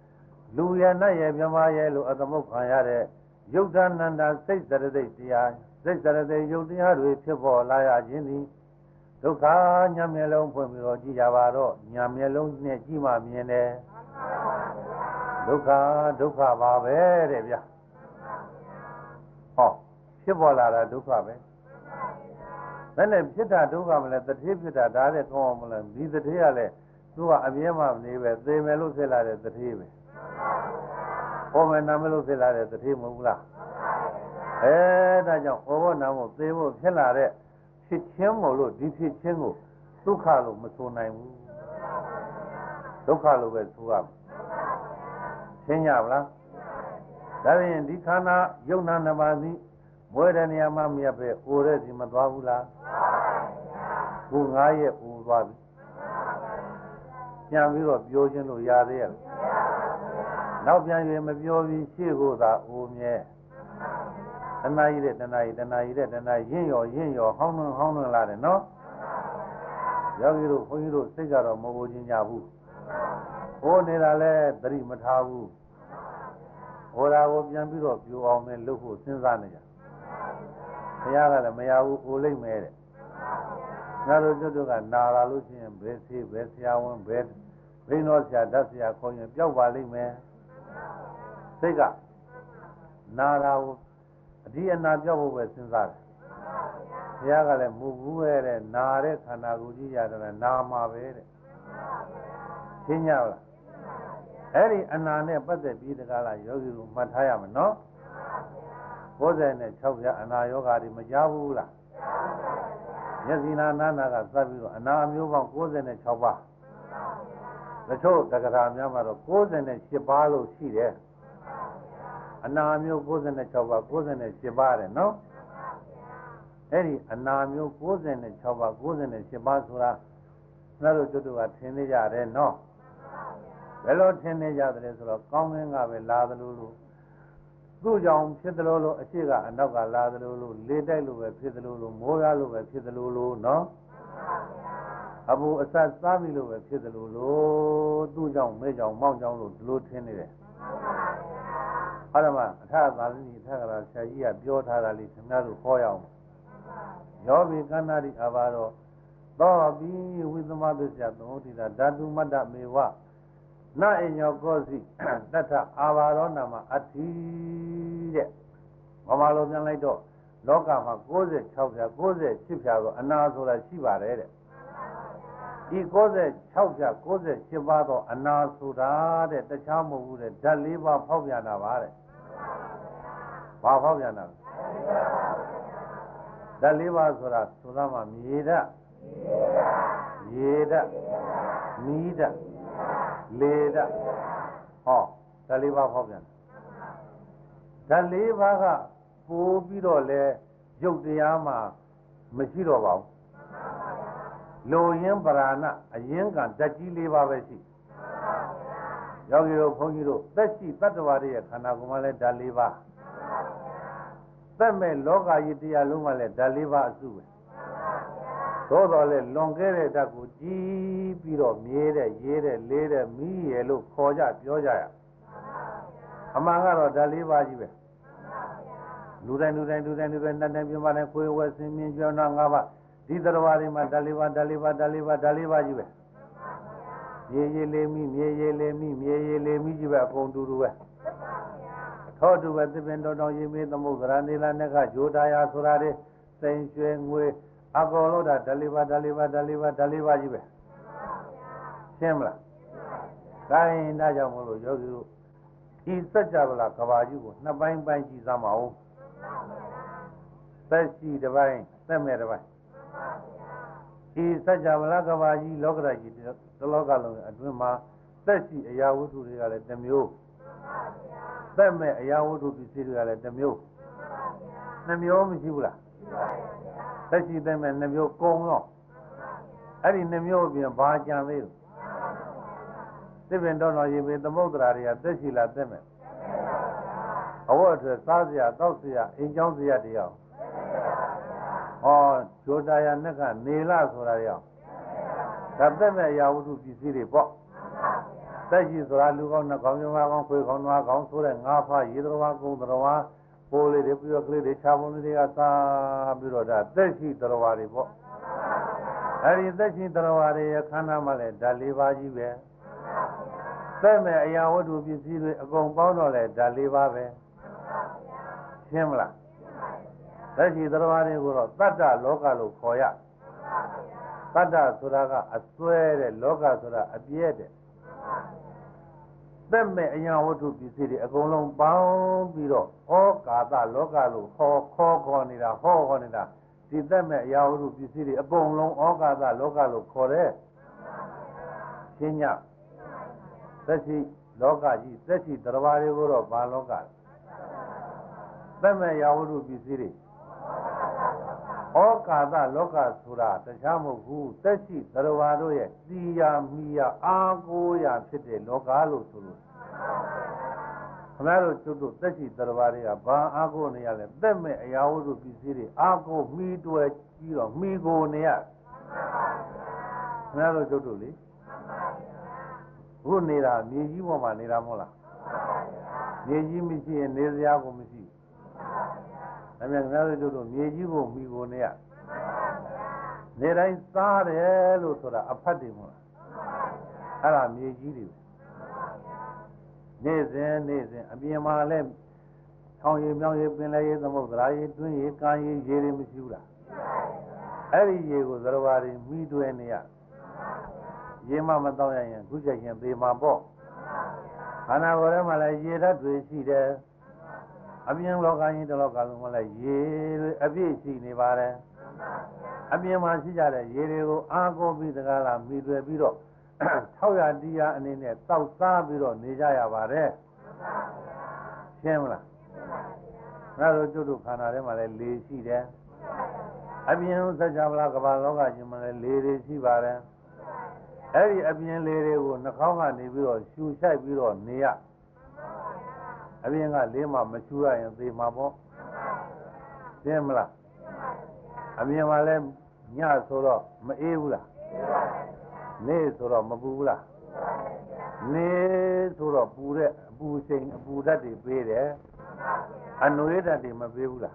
လူရဲ့နတ်ရဲ့မြမရဲ့လို့အသမုတ်ခံရတဲ့ယုတ်တနန္ဒစိတ်စရတိတ်တရားစိတ်စရတိတ်ယုတ်တရားတွေဖြစ်ပေါ်လာရခြင်းသည်ဒုက္ခညာမျက်လုံးဖွင့်ပြီးတော့ကြည့်ကြပါတော့ညာမျက်လုံးနဲ့ကြည့်မှမြင်တယ်ဒုက္ခဒုက္ခပါပဲတဲ့ဗျာဟောဖြစ်ပေါ်လာတာဒုက္ခပဲဘယ်နဲ့ဖြစ်တာဒုက္ခမလဲတတိဖြစ်တာဒါတဲ့ကောင်းအောင်မလဲဒီတတိကလည်းသူကအပြင်းမှမနေပဲသေမယ်လို့ဖြစ်လာတဲ့တတိပဲဟောမယ်နာမယ်လို့ဖြစ်လာတဲ့တတိမဟုတ်ဘူးလားအဲဒါကြောင့်ဟောဖို့နာဖို့သေဖို့ဖြစ်လာတဲ့ဖြစ်ချင်းမို့လို့ဒီဖြစ်ချင်းကိုဒုက္ခလို့မဆိုနိုင်ဘူးဒုက္ခလို့ပဲဆိုရမယ်ရှင်းကြပါလားဒါပြင်ဒီခန္ဓာယုံနာနှစ်ပါးသည်မွေးတဲ့နေရာမှာမြတ်ပဲအိုတဲ့စီမသွားဘူးလားကိုငါးရက်အိုသွားပြီပြန်ပြီးတော့ပြောခြင်းလို့ရသေးရဲ့နောက်ပြန်၍မပြောပြီးရှေ့ကိုသာအိုမြဲတဏှာကြီးတဲ့တဏှာကြီးတဏှာကြီးတဲ့တဏှာရင့်ရော်ရင့်ရော်ဟောင်းနှံဟောင်းနှံလာတယ်နော်ယောဂီတို့ခွန်ကြီးတို့စိတ်ကတော့မအိုခြင်းကြဘူးဟိုနေတာလဲသတိမထားဘူးဟိုတာကိုပြန်ပြီးတော့ပြိုအောင်နဲ့လုပ်ဖို့စဉ်းစားနေကြဘုရားကလည်းမရဘူးအိုလိုက်မဲတဲ့ငါတို့ကျွတ်တို့ကနာလာလို့ရှိရင်ဘယ်သေးဘယ်ဆရာဝန်ဘယ်ဘိန်းတော်ဆရာဓာတ်ဆရာခေါ်ရင်ပျောက်ပါလိမ့်မယ်စိတ်ကနာလာကိုအဒီအနာပျောက်ဖို့ပဲစဉ်းစားတယ်ဘုရားကလည်းမူဘူးပဲတဲ့နာတဲ့ခန္ဓာကိုယ်ကြီးရတယ်နာမှာပဲတဲ့ရှင်းကြလားအဲ့ဒီအနာနဲ့ပတ်သက်ပြီးတကားလားယောဂီတို့မှတ်ထားရမယ်နော်၉၆ပြအနာယောဂါတွေမကြားဘူးလားမျက်စိနာနာနာကသတ်ပြီးတော့အနာအမျိုးပေါင်း၉၆ပါးတချို့တက္ကရာများမှာတော့၉၈ပါးလို့ရှိတယ်အနာမျိုး၉၆ပါး၉၈ပါးတဲ့နော်အဲ့ဒီအနာမျိုး၉၆ပါး၉၈ပါးဆိုတာငါတို့တို့ကထင်နေကြတယ်နော်ဘယ်လိုထင်နေကြတယ်ဆိုတော့ကောင်းကင်ကပဲလာသလိုလိုသူ့ကြောင့်ဖြစ်သလိုလိုအရှိကအနောက်ကလာသလိုလိုလေတိုက်လိုပဲဖြစ်သလိုလိုမိုးရလိုပဲဖြစ်သလိုလိုနော်အဘူအဆက်စားပြီလို့ပဲဖြစ်သလိုလိုသူ့ကြောင့်မဲကြောင့်မောင်းကြောင့်လို့ဒီလိုထင်နေတယ်အဲ့ဒါမှအထသာလင်းအထကရာဆရာကြီးကပြောထားတာလေးခင်ဗျားတို့ဟောရအောင်ယောဘိကန္နာတိအဘာရောသောပိဝိသမပစ္စယသမုဒိတာဓာတုမတ္တမေဝနာအညောကောစီတထအာဘာရောနာမအတ္တိတဲ့ဘာမှလို့ပြန်လိုက်တော့လောကမှာ၉၆ဖြာ၉၈ဖြာကိုအနာဆိုတာရှိပါတယ်တဲ့ဒီ၉၆ဖြာ၉၈ပါးသောအနာဆိုတာတဲ့တခြားမဟုတ်ဘူးတဲ့ဓာတ်၄ပါးဖောက်ပြန်တာပါတဲ့ဘာဖောက်ပြန်တာဓာတ်၄ပါးဆိုတာဆိုတာမှမြေဓာတ်ရေဓာတ်မီးဓာတ်လေဓာတ်ဟောဓာတ်၄ပါးဖောက်ပြန်ဓာတ်၄ပါးကပို့ပြီးတော့လဲရုပ်တရားမှာမရှိတော့ပါဘူးလိုရင်းပရာဏအရင်ကဓာတ်ကြီး၄ပါးပဲရှိယောဂီတို့ဘုန်းကြီးတို့သက်ရှိတတ္တဝါတွေရဲ့ခန္ဓာကိုယ်မှာလဲဓာတ်၄ပါးသက်မဲ့လောကကြီးတရားလုံးမှာလဲဓာတ်၄ပါးအစုပဲသို့တော်လဲလွန်ခဲ့တဲ့ဓာတ်ကိုကြည်ပြီးတော့မြေးတဲ့ရေးတဲ့လေးတဲ့မီးရယ်လို့ခေါ်ကြပြောကြရအမှန်ကတော့ဓာတ်၄ပါးကြီးပဲလူတိုင်းလူတိုင်းလူတိုင်းလူတိုင်းတန်တန်ပြမတိုင်းခွေဝဲဆင်းမြင်းကျောင်းနာ၅ပါးဒီတရားဝါတွေမှာဓာတ်၄ပါးဓာတ်၄ပါးဓာတ်၄ပါးဓာတ်၄ပါးကြီးပဲမြေရေးလေးမီးမြေရေးလေးမီးမြေရေးလေးမီးကြီးပဲအကုန်တူတူပဲထောတူပဲသစ်ပင်တော်တော်ရေးမေးသမုဒ္ဒရာနေလာနခဂျိုတာယာဆိုတာတွေစိန်ရွှေငွေအကုန်လုံးဒါဓာတ်၄ပါးဓာတ်၄ပါးဓာတ်၄ပါးဓာတ်၄ပါးကြီးပဲရှင်းမလားဒါရင်ဒါကြောင့်မလို့ယောဂီတို့ဒီစัจ java လာကဘာကြီးကိုနှစ်ပိုင်းပိုင်းကြည့်စမ်းပါဦးသက်ရှိတစ်ပိုင်းသက်မဲ့တစ်ပိုင်းဒီစัจ java လာကဘာကြီးလောကဓာတ်ကြီးတလောကလုံးအတွင်းမှာသက်ရှိအရာဝတ္ထုတွေကလည်းတစ်မျိုးသက်မဲ့အရာဝတ္ထုပစ္စည်းတွေကလည်းတစ်မျိုးနှစ်မျိုးမရှိဘူးလားသက်ရှိသက်မဲ့နှစ်မျိုးကုန်တော့အဲ့ဒီနှစ်မျိုးအပြင်ဘာကြံသေးလဲသစ်ပင်တော်တော်ရေပေသမုဒ္ဒရာတွေကသက်ရှိလားသက်မဲ့အဝတ်အထည်စားစရာတောက်စရာအိမ်ကျောင်းစရာတရားဟောဂျိုတာယာနဲ့ကနေလာဆိုတာရောဒါသက်မဲ့အရာဝတ္ထုပစ္စည်းတွေပေါ့သက်ရှိဆိုတာလူကောင်းနှကောင်းမြမကောင်းခွေကောင်းနွားကောင်းဆိုတဲ့ငါးဖားရေတော်ဝါကုန်းတော်ဝါပိုးလေးတွေပြီးတော့ကလေးတွေခြားပုံလေးတွေကစားပြီးတော့ဒါသက်ရှိတော်ဝါတွေပေါ့အဲဒီသက်ရှိတော်ဝါတွေရဲ့ခန္ဓာမှာလည်းဓာတ်လေးပါးကြီးပဲသက်မဲ့အရာဝတ္ထုပစ္စည်းတွေအကုန်ပေါင်းတော့လဲဓာတ်လေးပါးပဲရှင်းမလားသက်ရှိတော်ဝါတွေကိုတော့တတ္တလောကလို့ခေါ်ရတတ္တဆိုတာကအစွဲတဲ့လောကဆိုတာအပြည့်တဲ့သက်မဲ့အရာဝတ္ထုပစ္စည်းတွေအကုန်လုံးပေါင်းပြီးတော့ဩကာသလောကလို့ခေါ်ခေါ်ခေါ်နေတာဟောခေါ်နေတာဒီသက်မဲ့အရာဝတ္ထုပစ္စည်းတွေအကုန်လုံးဩကာသလောကလို့ခေါ်တယ်ရှင်းညသက်ရှိလောကကြီးသက်ရှိတရားဘာတွေကိုတော့ဘာလောကသက်မဲ့အရာဝတ္ထုပစ္စည်းတွေဩကာသလောကဆိုတာတခြားမဟုတ်ဘူးသက်ရှိသရဝါတို့ရဲ့စီယာမီယာအာကိုရာဖြစ်တဲ့လောကလို့ဆိုလို့ခင်ဗျားတို့ကျွတ်တို့သက်ရှိသရဝါတွေကဘာအာကိုနေရလဲသက်မဲ့အရာဝတ္ထုပစ္စည်းတွေအာကိုမိတွယ်ပြီးတော့မိကိုနေရခင်ဗျားတို့ကျွတ်တို့လေဘုနေတာမြေကြီးပေါ်မှာနေတာမဟုတ်လားမြေကြီးမရှိရင်နေစရာကိုမရှိဒါပြန်ခင်ဗျားတို့ကျွတ်တို့မြေကြီးကိုမိကိုနေရနေတိုင်းစားတယ်လို့ဆိုတာအဖတ်တယ်မဟုတ်လားအဲ့ဒါမြေကြီးတွေနေ့စဉ်နေ့စဉ်အပြင်မှာလဲဆောင်းရည်မြောင်းရည်ပင်လဲရည်သမုဒ္ဒရာရည်တွင်းရည်ကမ်းရည်ရေတွေမရှိဘူးလားအဲ့ဒီရေကိုသရဝါတွေမိတွဲနေရရေမမတော့ရရင်ခုချက်ချင်းသေမှာပေါ့ခန္ဓာကိုယ်ထဲမှာလည်းရေဓာတ်တွေရှိတယ်အပြင်လောကကြီးတလောကလုံးမှာလည်းရေတွေအပြည့်ရှိနေပါတယ်အပြင်မှာရှိကြတဲ့ရေတွေကိုအာကိုပြီးတကားလားမိတွဲပြီးတော့၆၀၀တရားအနေနဲ့တောက်စားပြီးတော့နေကြရပါတယ်ရှင်းမလားငါတို့ကျွတ်တို့ခန္ဓာထဲမှာလည်းလေရှိတယ်အပြင်စัจ java ကဘာလောကကြီးမှာလည်းလေတွေရှိပါတယ်အဲ့ဒီအပြင်လေတွေကိုနှာခေါင်းကနေပြီးတော့ရှူရှိုက်ပြီးတော့နေရအပြင်ကလေးမှမရှူရရင်သေမှာပေါ့ရှင်းမလားအပြင်မှာလည်းညဆိုတော့မအေးဘူးလားနေဆိုတော့မပူဘူးလားနေဆိုတော့ပူတဲ့အပူချိန်အပူဓာတ်တွေပေးတယ်အနွေးဓာတ်တွေမပေးဘူးလား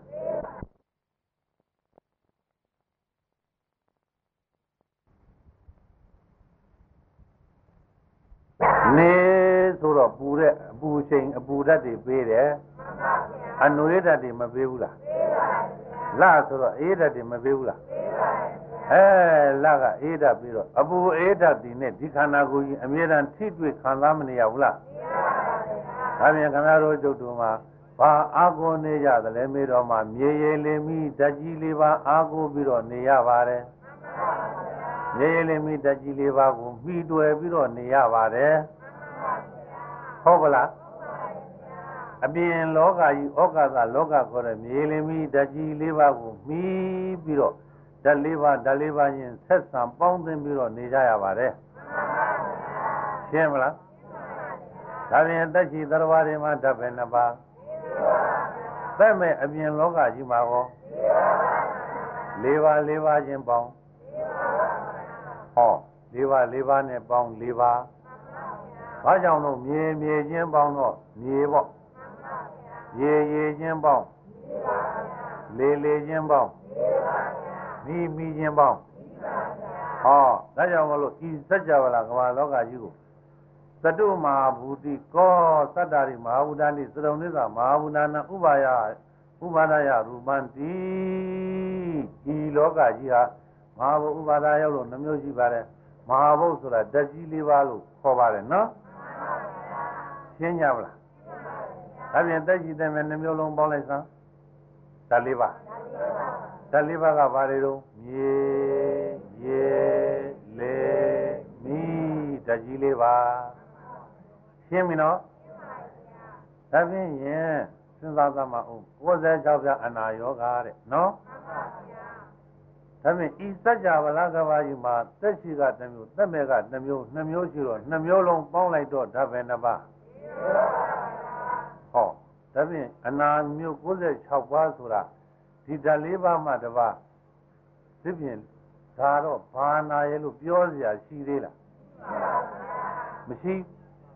နေဆိုတော့ပူတဲ့အပူချိန်အပူဓာတ်တွေပေးတယ်အနွေးဓာတ်တွေမပေးဘူးလားလဆိုတော့အေးဓာတ်တွေမပေးဘူးလားအဲလကအေးဓာတ်ပြီးတော့အပူအေးဓာတ်ဒီနဲ့ဒီခန္ဓာကိုယ်ကြီးအမြဲတမ်းထိတွေ့ခံစားမနေရဘူးလားဒါပြန်ခန္ဓာတို့ကျုပ်တို့မှာဘာအာကိုနေကြသလဲမေတော်မှာမြေရည်လေးမိဓာတ်ကြီးလေးပါအာကိုပြီးတော့နေရပါတယ်မြေရည်လေးမိဓာတ်ကြီးလေးပါကိုမှီတွယ်ပြီးတော့နေရပါတယ်ဟုတ်ပါလားအပြင်လောကကြီးဩကာသလောကခေါ်တဲ့မြေလင်းမီဓာတ်ကြီးလေးပါးကိုမှီပြီးတော့ဓာတ်လေးပါးဓာတ်လေးပါးချင်းဆက်ဆံပေါင်းသင်းပြီးတော့နေကြရပါတယ်ရှင်းမလားဒါပြင်သက်ရှိသရဝါတွေမှာဓာတ်ပဲနှစ်ပါးသက်မဲ့အပြင်လောကကြီးမှာဟောလေးပါးလေးပါးချင်းပေါင်းဟောလေးပါးလေးပါးနဲ့ပေါင်းလေးပါးဘာကြောင့်လို့မြေမြေချင်းပေါင်းတော့မြေပေါ့ရေရေချင်းပေါင်းလေလေချင်းပေါင်းမိမိချင်းပေါင်းဟောဒါကြောင့်မလို့ဤစัจ java ကဘာလောကကြီးကိုသတုမဟာဘူတိကောသတ္တရိမဟာဝုဒ္ဓနိသရုံနိသမဟာဝုဒ္ဓနာဥပါယဥပါဒယရူပံတိဤလောကကြီးဟာမဟာဘုဥပါဒရောက်လို့နှမျိုးရှိပါတယ်မဟာဘုဆိုတာဓာတ်ကြီးလေးပါးလို့ခေါ်ပါတယ်နော်ရှင်းကြပါလားဒါပြင်တက်ရှိတဲ့မဲ့နှမျိုးလုံးပေါင်းလိုက်စမ်းဓာတ်လေးပါးဓာတ်လေးပါးကဘာတွေတော့မြေရေလေမိဓာတ်ကြီးလေးပါရှင်းပြီနော်ဒါပြင်ရင်စဉ်းစားသမှာအောင်၉၆ပြအနာယောဂတဲ့နော်ဒါပြင်ဤစัจ java ကဘာကြီးမှာတက်ရှိကတစ်မျိုးတက်မဲ့ကတစ်မျိုးနှစ်မျိုးရှိတော့နှစ်မျိုးလုံးပေါင်းလိုက်တော့ဓာတ်ပဲနှစ်ပါးဟောဒါဖြင့်အနာမျိုး၉၆ပါးဆိုတာဒီဓာတ်လေးပါးမှတပါးဒီဖြင့်ဒါတော့ဘာနာရဲ့လို့ပြောစရာရှိသေးလားမရှိ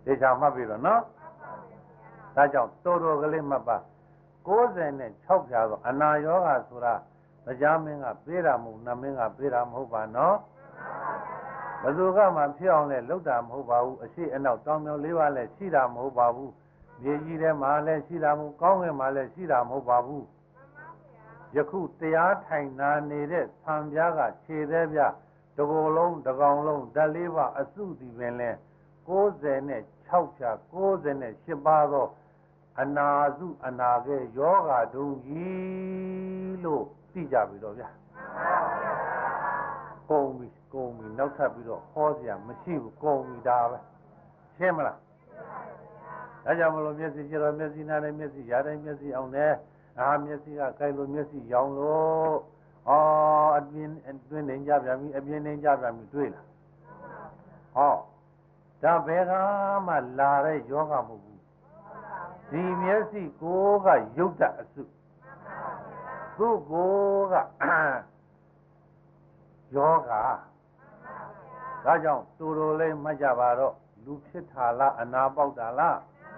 ဒေချာမှတ်ပြီးတော့နော်ဒါကြောင့်တော်တော်ကလေးမှတ်ပါကိုးဆယ်နဲ့ခြောက်ဖြာသောအနာယောဂဆိုတာတရားမင်းကပေးတာမဟုတ်နမင်းကပေးတာမဟုတ်ပါနော်ဘယ်သူကမှဖြစ်အောင်လဲလုပ်တာမဟုတ်ပါဘူးအရှိအနောက်တောင်မြောင်လေးပါးလဲရှိတာမဟုတ်ပါဘူးမြေကြီးထဲမှာလဲရှိတာမဟုတ်ကောင်းကင်မှာလဲရှိတာမဟုတ်ပါဘူးယခုတရားထိုင်နာနေတဲ့ဆံပြားကခြေသေးပြတကိုယ်လုံးတကောင်လုံးဓာတ်လေးပါအစုတည်ပင်လဲကိုးဆယ်နဲ့ခြောက်ဖြာကိုးဆယ်နဲ့ရှစ်ပါးသောအနာစုအနာကဲယောဂဒုံကြီးလို့သိကြပြီတော့ဗျာကုန်ပြီကုန်ပြီနောက်ထပ်ပြီးတော့ဟောစရာမရှိဘူးကုန်ပြီဒါပဲရှင်းမလားဒါကြောင့်မလို့မျက်စိကြတော့မျက်စိနားနဲ့မျက်စိရားတိုင်းမျက်စိအောင်နဲ့အာမျက်စိကကြိုက်လို့မျက်စိရောင်လို့အော်အပြင်းအတွင်းနေကြပြန်ပြီအပြင်းနေကြပြန်ပြီတွေ့လားဟောဒါဘယ်ကမှလာတဲ့ယောဂမဟုတ်ဘူးဒီမျက်စိကိုကရုပ်တအစုသူ့ကိုကယောဂဒါကြောင့်တူတူလေးမှတ်ကြပါတော့လူဖြစ်တာလားအနာပေါက်တာလား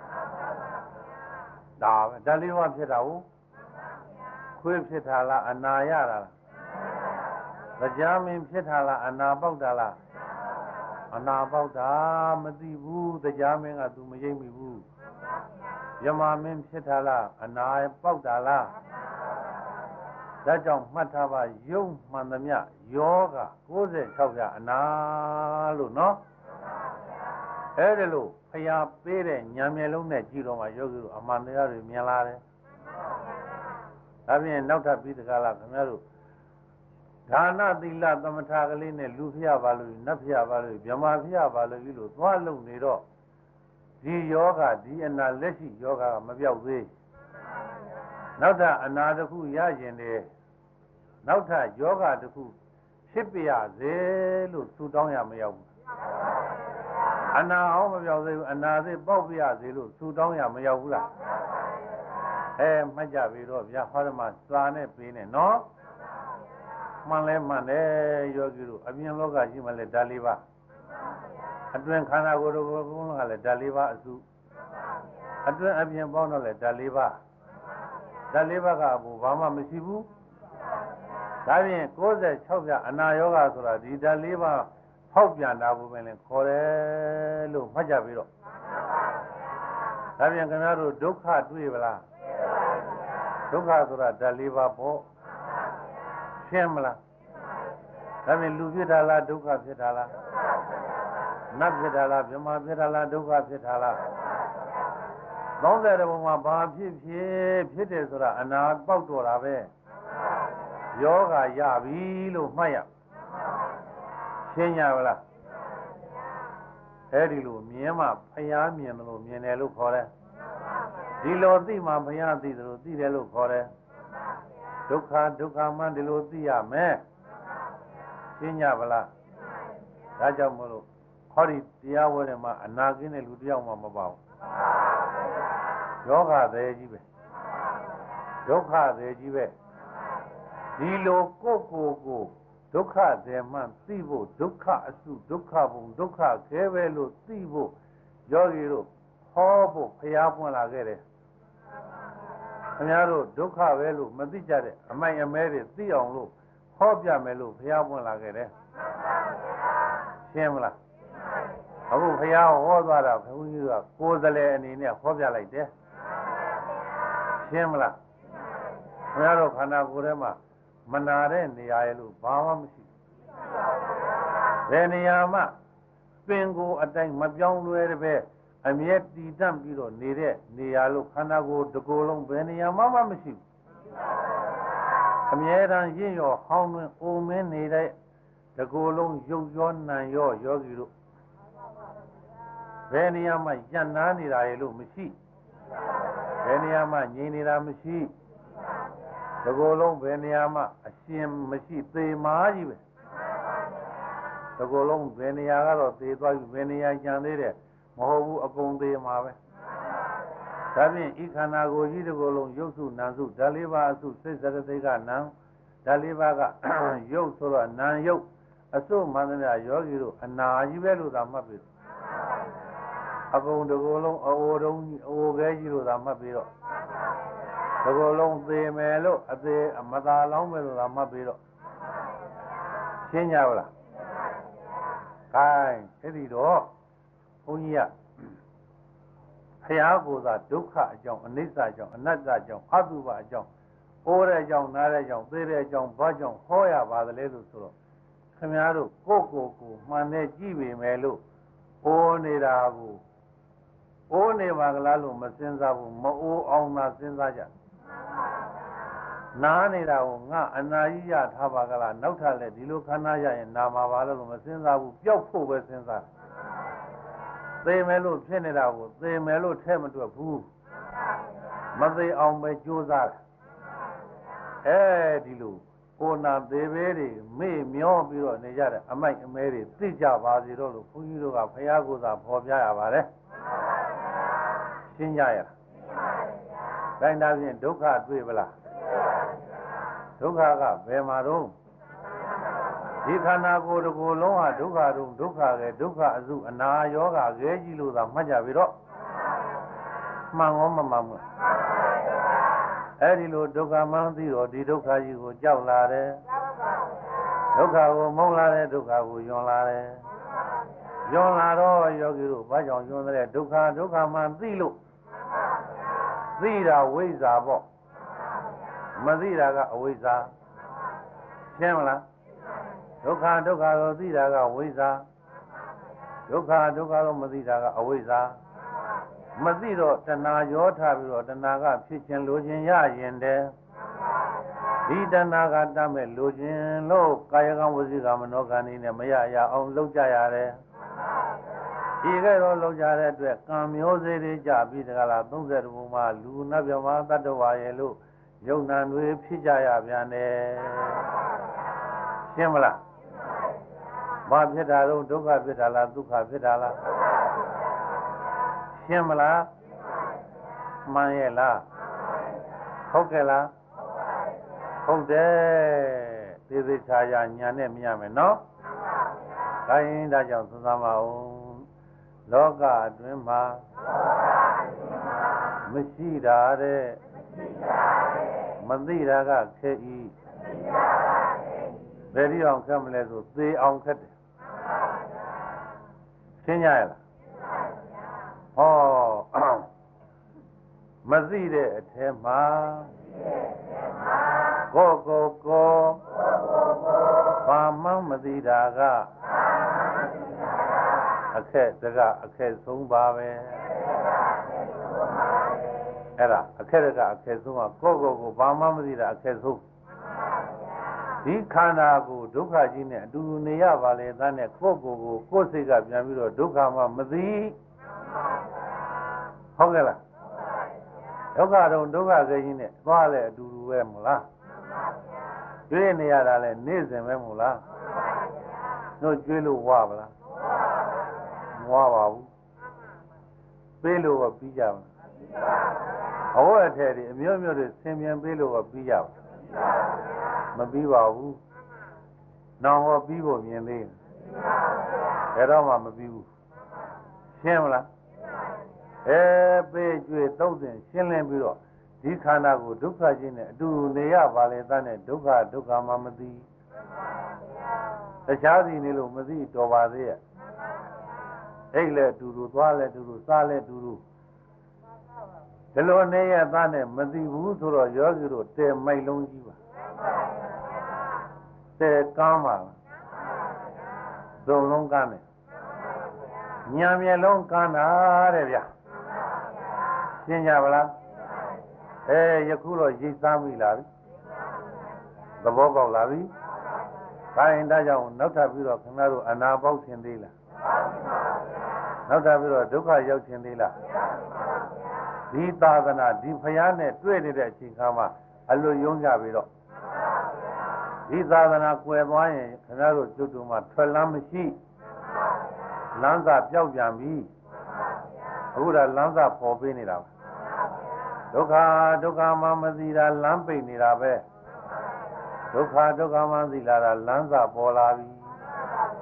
ဒါပဲဓာတ်လေးပါဖြစ်တာဟုတ်ခွေးဖြစ်တာလားအနာရတာလားတရားမင်းဖြစ်တာလားအနာပေါက်တာလားအနာပေါက်တာမသိဘူးတရားမင်းကသူမရိပ်မိဘူးယမမင်းဖြစ်တာလားအနာပေါက်တာလားဒါကြောင့်မှတ်ထားပါယုံမှန်သမျှယောဂကိုးဆယ်ခြောက်ပြအနာလို့နော်အဲ့ဒါလို့ဖျားပေးတဲ့ဉာဏ်မျက်လုံးနဲ့ကြည့်တော့မှယောဂီတို့အမှန်တရားတွေမြင်လာတယ်ဒါဖြင့်နောက်ထပ်ပြီးတကားလားခင်ဗျားတို့ဒါနသီလသမထကလေးနဲ့လူဖျားပါလို့နတ်ဖျားပါလို့ဗြဟ္မာဖျားပါလို့ပြီးလို့သွားလုံနေတော့ဒီယောဂဒီအနာလက်ရှိယောဂကမပြောက်သေးနောက်ထပ်အနာတစ်ခုရရင်လေနောက်ထပ်ယောဂတစ်ခုဖြစ်ပြရစေလို့သူတောင်းရမရောက်ဘူးအနာအောင်မပြောက်သေးဘူးအနာသေးပေါက်ပြရစေလို့သူတောင်းရမရောက်ဘူးလားအဲမှတ်ကြပြီတော့ဗျာဟောရမစာနဲ့ပေးနေနော်မှန်လဲမှန်တယ်ယောဂီတို့အပြင်လောကရှိမှလဲဓာတ်လေးပါအတွင်းခန္ဓာကိုယ်တို့ဘုန်းလုံးကလည်းဓာတ်လေးပါအစုအတွင်းအပြင်ပေါင်းတော့လည်းဓာတ်လေးပါဓာတ်လေးပါကဘုဘာမှမရှိဘူးဒါဖြင့်ကိုးဆယ်ခြောက်ပြအနာယောဂဆိုတာဒီဓာတ်လေးပါဖောက်ပြန်တာကိုပဲလဲခေါ်တယ်လို့မှတ်ကြပြီတော့ဒါဖြင့်ခင်ဗျားတို့ဒုက္ခတွေ့ပါလားဒုက္ခဆိုတာဓာတ်လေးပါပေါ့ရှင်းမလားဒါဖြင့်လူဖြစ်တာလားဒုက္ခဖြစ်တာလားနတ်ဖြစ်တာလားဗြဟ္မာဖြစ်တာလားဒုက္ခဖြစ်တာလားသုံးဆယ်ဘုံမှာဘာဖြစ်ဖြစ်ဖြစ်တယ်ဆိုတာအနာပေါက်တော်တာပဲယောဂရပြီလို့မှတ်ရရှင်းရပါလားအဲ့ဒီလိုမြင်မှဖျားမြင်တယ်လို့မြင်တယ်လို့ခေါ်တယ်ဒီလိုသိမှဖျားသိတယ်လို့သိတယ်လို့ခေါ်တယ်ဒုက္ခဒုက္ခမှဒီလိုသိရမယ်ရှင်းကြပါလားဒါကြောင့်မလို့ဟောဒီတရားဝဲတယ်မှာအနာကင်းတဲ့လူတယောက်မှမပါဘူးယောဂသေးကြီးပဲဒုက္ခသေးကြီးပဲဒီလိုကိုယ့်ကိုယ်ကိုဒုက္ခသေးမှသိဖို့ဒုက္ခအစုဒုက္ခဘုံဒုက္ခခဲပဲလို့သိဖို့ယောဂီတို့ဟောဖို့ဖျားပွင့်လာခဲ့တယ်ခင်ဗျားတို့ဒုက္ခပဲလို့မသိကြတဲ့အမိုက်အမဲတွေသိအောင်လို့ဟောပြမယ်လို့ဖျားပွင့်လာခဲ့တယ်ရှင်းမလားအခုဖျားဟောသွားတာဘုန်းကြီးကကိုယ်စလဲအနေနဲ့ဟောပြလိုက်တယ်ရှင်းမလားခင်ဗျားတို့ခန္ဓာကိုယ်ထဲမှာမနာတဲ့နေရာရဲ့လို့ဘာမှမရှိဘယ်နေရာမှပင်ကိုယ်အတိုင်းမပြောင်းလဲတဲ့ပဲအမြဲတည်တံ့ပြီးတော့နေတဲ့နေရာလို့ခန္ဓာကိုယ်တစ်ကိုယ်လုံးဘယ်နေရာမှမမရှိဘူးအမြဲတမ်းရင့်ရောဟောင်းတွင်အိုမင်းနေတဲ့တစ်ကိုယ်လုံးရုပ်ရောနာမ်ရောယောဂီတို့ဘယ်နေရာမှညှပ်နားနေတာရဲ့လို့မရှိဘယ်နေရာမှငြိမ်နေတာမရှိဒီကိုယ်လုံးဘယ်နေရာမှအရှင်မရှိသေမာကြီးပဲဒီကိုယ်လုံးဘယ်နေရာကတော့သေသွားပြီဘယ်နေရာကျန်သေးတယ်မဟုတ်ဘူးအကုန်သေးမှာပဲဒါဖြင့်ဤခန္ဓာကိုယ်ကြီးဒီကိုယ်လုံးရုပ်စုနာမ်စုဓာတ်လေးပါးအစုစိတ်စရသိကနာမ်ဓာတ်လေးပါးကရုပ်ဆိုတော့နာမ်ရုပ်အစုမှန်သမျှယောဂီတို့အနာကြီးပဲလို့သာမှတ်ပြီအကုန်တကူလုံးအိုတုံးအိုခဲကြီးလို့သာမှတ်ပြီးတော့တကူလုံးသေမယ်လို့အသေးအမသာလောင်းမယ်လို့သာမှတ်ပြီးတော့ရှင်းကြပါလားခိုင်းအဲ့ဒီတော့ဘုန်းကြီးကဖရာကိုယ်သာဒုက္ခအကြောင်းအနိစ္စအကြောင်းအနတ္တအကြောင်းအတုပအကြောင်းအိုးတဲ့အကြောင်းနားတဲ့အကြောင်းသေတဲ့အကြောင်းဘာကြောင့်ဟောရပါသလဲလို့ဆိုတော့ခင်ဗျားတို့ကိုယ့်ကိုယ်ကိုမှန်နဲ့ကြည့်ပေမယ်လို့အိုးနေတာကိုအိုးနေပါကလားလို့မစဉ်းစားဘူးမအိုးအောင်သာစဉ်းစားကြနားနေတာကိုငါအနာကြီးရထားပါကလားနောက်ထပ်လည်းဒီလိုခန္ဓာရရင်နာမှာပါလို့မစဉ်းစားဘူးပျောက်ဖို့ပဲစဉ်းစားသေမယ်လို့ဖြစ်နေတာကိုသေမယ်လို့ထဲမတွက်ဘူးမသေအောင်ပဲကြိုးစားအဲဒီလိုကိုနာသေးပဲတွေမေ့မျောပြီးတော့နေကြတဲ့အမိုက်အမဲတွေသိကြပါစေတော့လို့ဘုန်းကြီးတို့ကဘုရားကိုယ်သာဖော်ပြရပါတယ်ရှင်းကြရလားတိုင်းသားဖြင့်ဒုက္ခတွေ့ပလားဒုက္ခကဘယ်မှာတော့ဒီခန္ဓာကိုယ်တစ်ခုလုံးဟာဒုက္ခတုံဒုက္ခကဲဒုက္ခအစုအနာယောဂခဲကြီးလို့သာမှတ်ကြပြီတော့မှန်ရောမမှန်ဘူးအဲ့ဒီလိုဒုက္ခမှန်းသိတော့ဒီဒုက္ခကြီးကိုကြောက်လာတယ်ဒုက္ခကိုမုန်းလာတယ်ဒုက္ခကိုယွန်လာတယ်ယွန်လာတော့ယောဂီတို့ဘာကြောင့်ယွန်တဲ့ဒုက္ခဒုက္ခမှန်းသိလို့သိတာဝိဇ္ဇာပေါ့မသိတာကအဝိဇ္ဇာရှင်းမလားဒုက္ခဒုက္ခကိုသိတာကဝိဇ္ဇာဒုက္ခဒုက္ခကိုမသိတာကအဝိဇ္ဇာမသိတော့တဏှာရောထားပြီးတော့တဏှာကဖြစ်ခြင်းလိုခြင်းရရင်တည်းဒီတဏှာကတတ်မဲ့လိုခြင်းလို့ကာယကံဝစီကမနောကံနေနဲ့မရရအောင်လုပ်ကြရတယ်ဒီကဲတော့လုပ်ကြတဲ့အတွက်ကံမျိုးစေ့တွေကြပြီးတကလားသုံးဆယ်ဘုံမှာလူနတ်မြမတတ္တဝါရဲ့လို့ယုံနာတွေဖြစ်ကြရပြန်တယ်ရှင်းမလားဘာဖြစ်တာတော့ဒုက္ခဖြစ်တာလားဒုက္ခဖြစ်တာလားရှင်းမလားမှန်ရဲ့လားဟုတ်ကဲ့လားဟုတ်တယ်သေသေးချာချာညာနဲ့မြင်ရမယ်နော်ဒါရင်ဒါကြောင့်သုံးသမ်းပါဦးလောကအတွင်းမှာမရှိတာတဲ့မသိတာကခက်ဤဘယ်ဒီအောင်ခက်မလဲဆိုသေအောင်ခက်တယ်ရှင်းကြရလားဟောမသိတဲ့အထဲမှာကိုကိုကိုဘာမှမသိတာကအခက်တကအခက်ဆုံးပါပဲအဲ့ဒါအခက်တကအခက်ဆုံးကကိုကိုကိုဘာမှမသိတာအခက်ဆုံးဒီခန္ဓာကိုဒုက္ခကြီးနဲ့အတူတူနေရပါလေသားနဲ့ကိုကိုကိုကိုယ်စိတ်ကပြန်ပြီးတော့ဒုက္ခမှမသိဟုတ်ကဲ့လားဒုက္ခတော့ဒုက္ခစိတ်ကြီးနဲ့သွားလဲအတူတူပဲမလားကျွေးနေရတာလဲနေ့စဉ်ပဲမလားတို့ကျွေးလို့ဝါပါလားမဝါပါဘူးပေးလို့ကပြီးကြမလားအဝတ်အထည်တွေအမျိုးမျိုးတွေဆင်ပြန်ပေးလို့ကပြီးကြပါမပြီးပါဘူးနောင်ဟောပြီးဖို့မြင်သေးတယ်ဘယ်တော့မှမပြီးဘူးရှင်းမလားအဲပေးကျွေးသုံးစဉ်ရှင်းလင်းပြီးတော့ဒီခန္ဓာကိုဒုက္ခချင်းနဲ့အတူနေရပါလေသားနဲ့ဒုက္ခဒုက္ခမှမသိတခြားစီနေလို့မသိတော်ပါသေးရဲ့အိတ်လည်းအတူတူသွားလည်းအတူတူစားလည်းအတူတူဒီလိုနေရသားနဲ့မသိဘူးဆိုတော့ယောဂီတို့တဲမိုက်လုံးကြီးပါတဲကမ်းပါသုံးလုံးကမ်းတယ်ညာမျက်လုံးကမ်းတာတဲ့ဗျာရှင်းကြပါလားအဲယခုတော့ရိတ်သားမိလာပြီသဘောပေါက်လာပြီဒါရင်ဒါကြောင့်နောက်ထပ်ပြီးတော့ခင်ဗျားတို့အနာပေါက်ခြင်းသေးလားနောက်ထပ်ပြီးတော့ဒုက္ခရောက်ခြင်းသေးလားဒီသာသနာဒီဖယားနဲ့တွေ့နေတဲ့အချိန်ခါမှာအလွတ်ယုံကြပြီတော့ဒီသာသနာကွယ်သွားရင်ခင်ဗျားတို့ကျွတ်တူမှာထွက်လမ်းမရှိလမ်းစာပြောက်ပြန်ပြီအခုဒါလမ်းစာပေါ်ပေးနေတာပါဒုက္ခဒုက္ခမှမသိတာလမ်းပိတ်နေတာပဲဒုက္ခဒုက္ခမှသိလာတာလမ်းစာပေါ်လာပြီ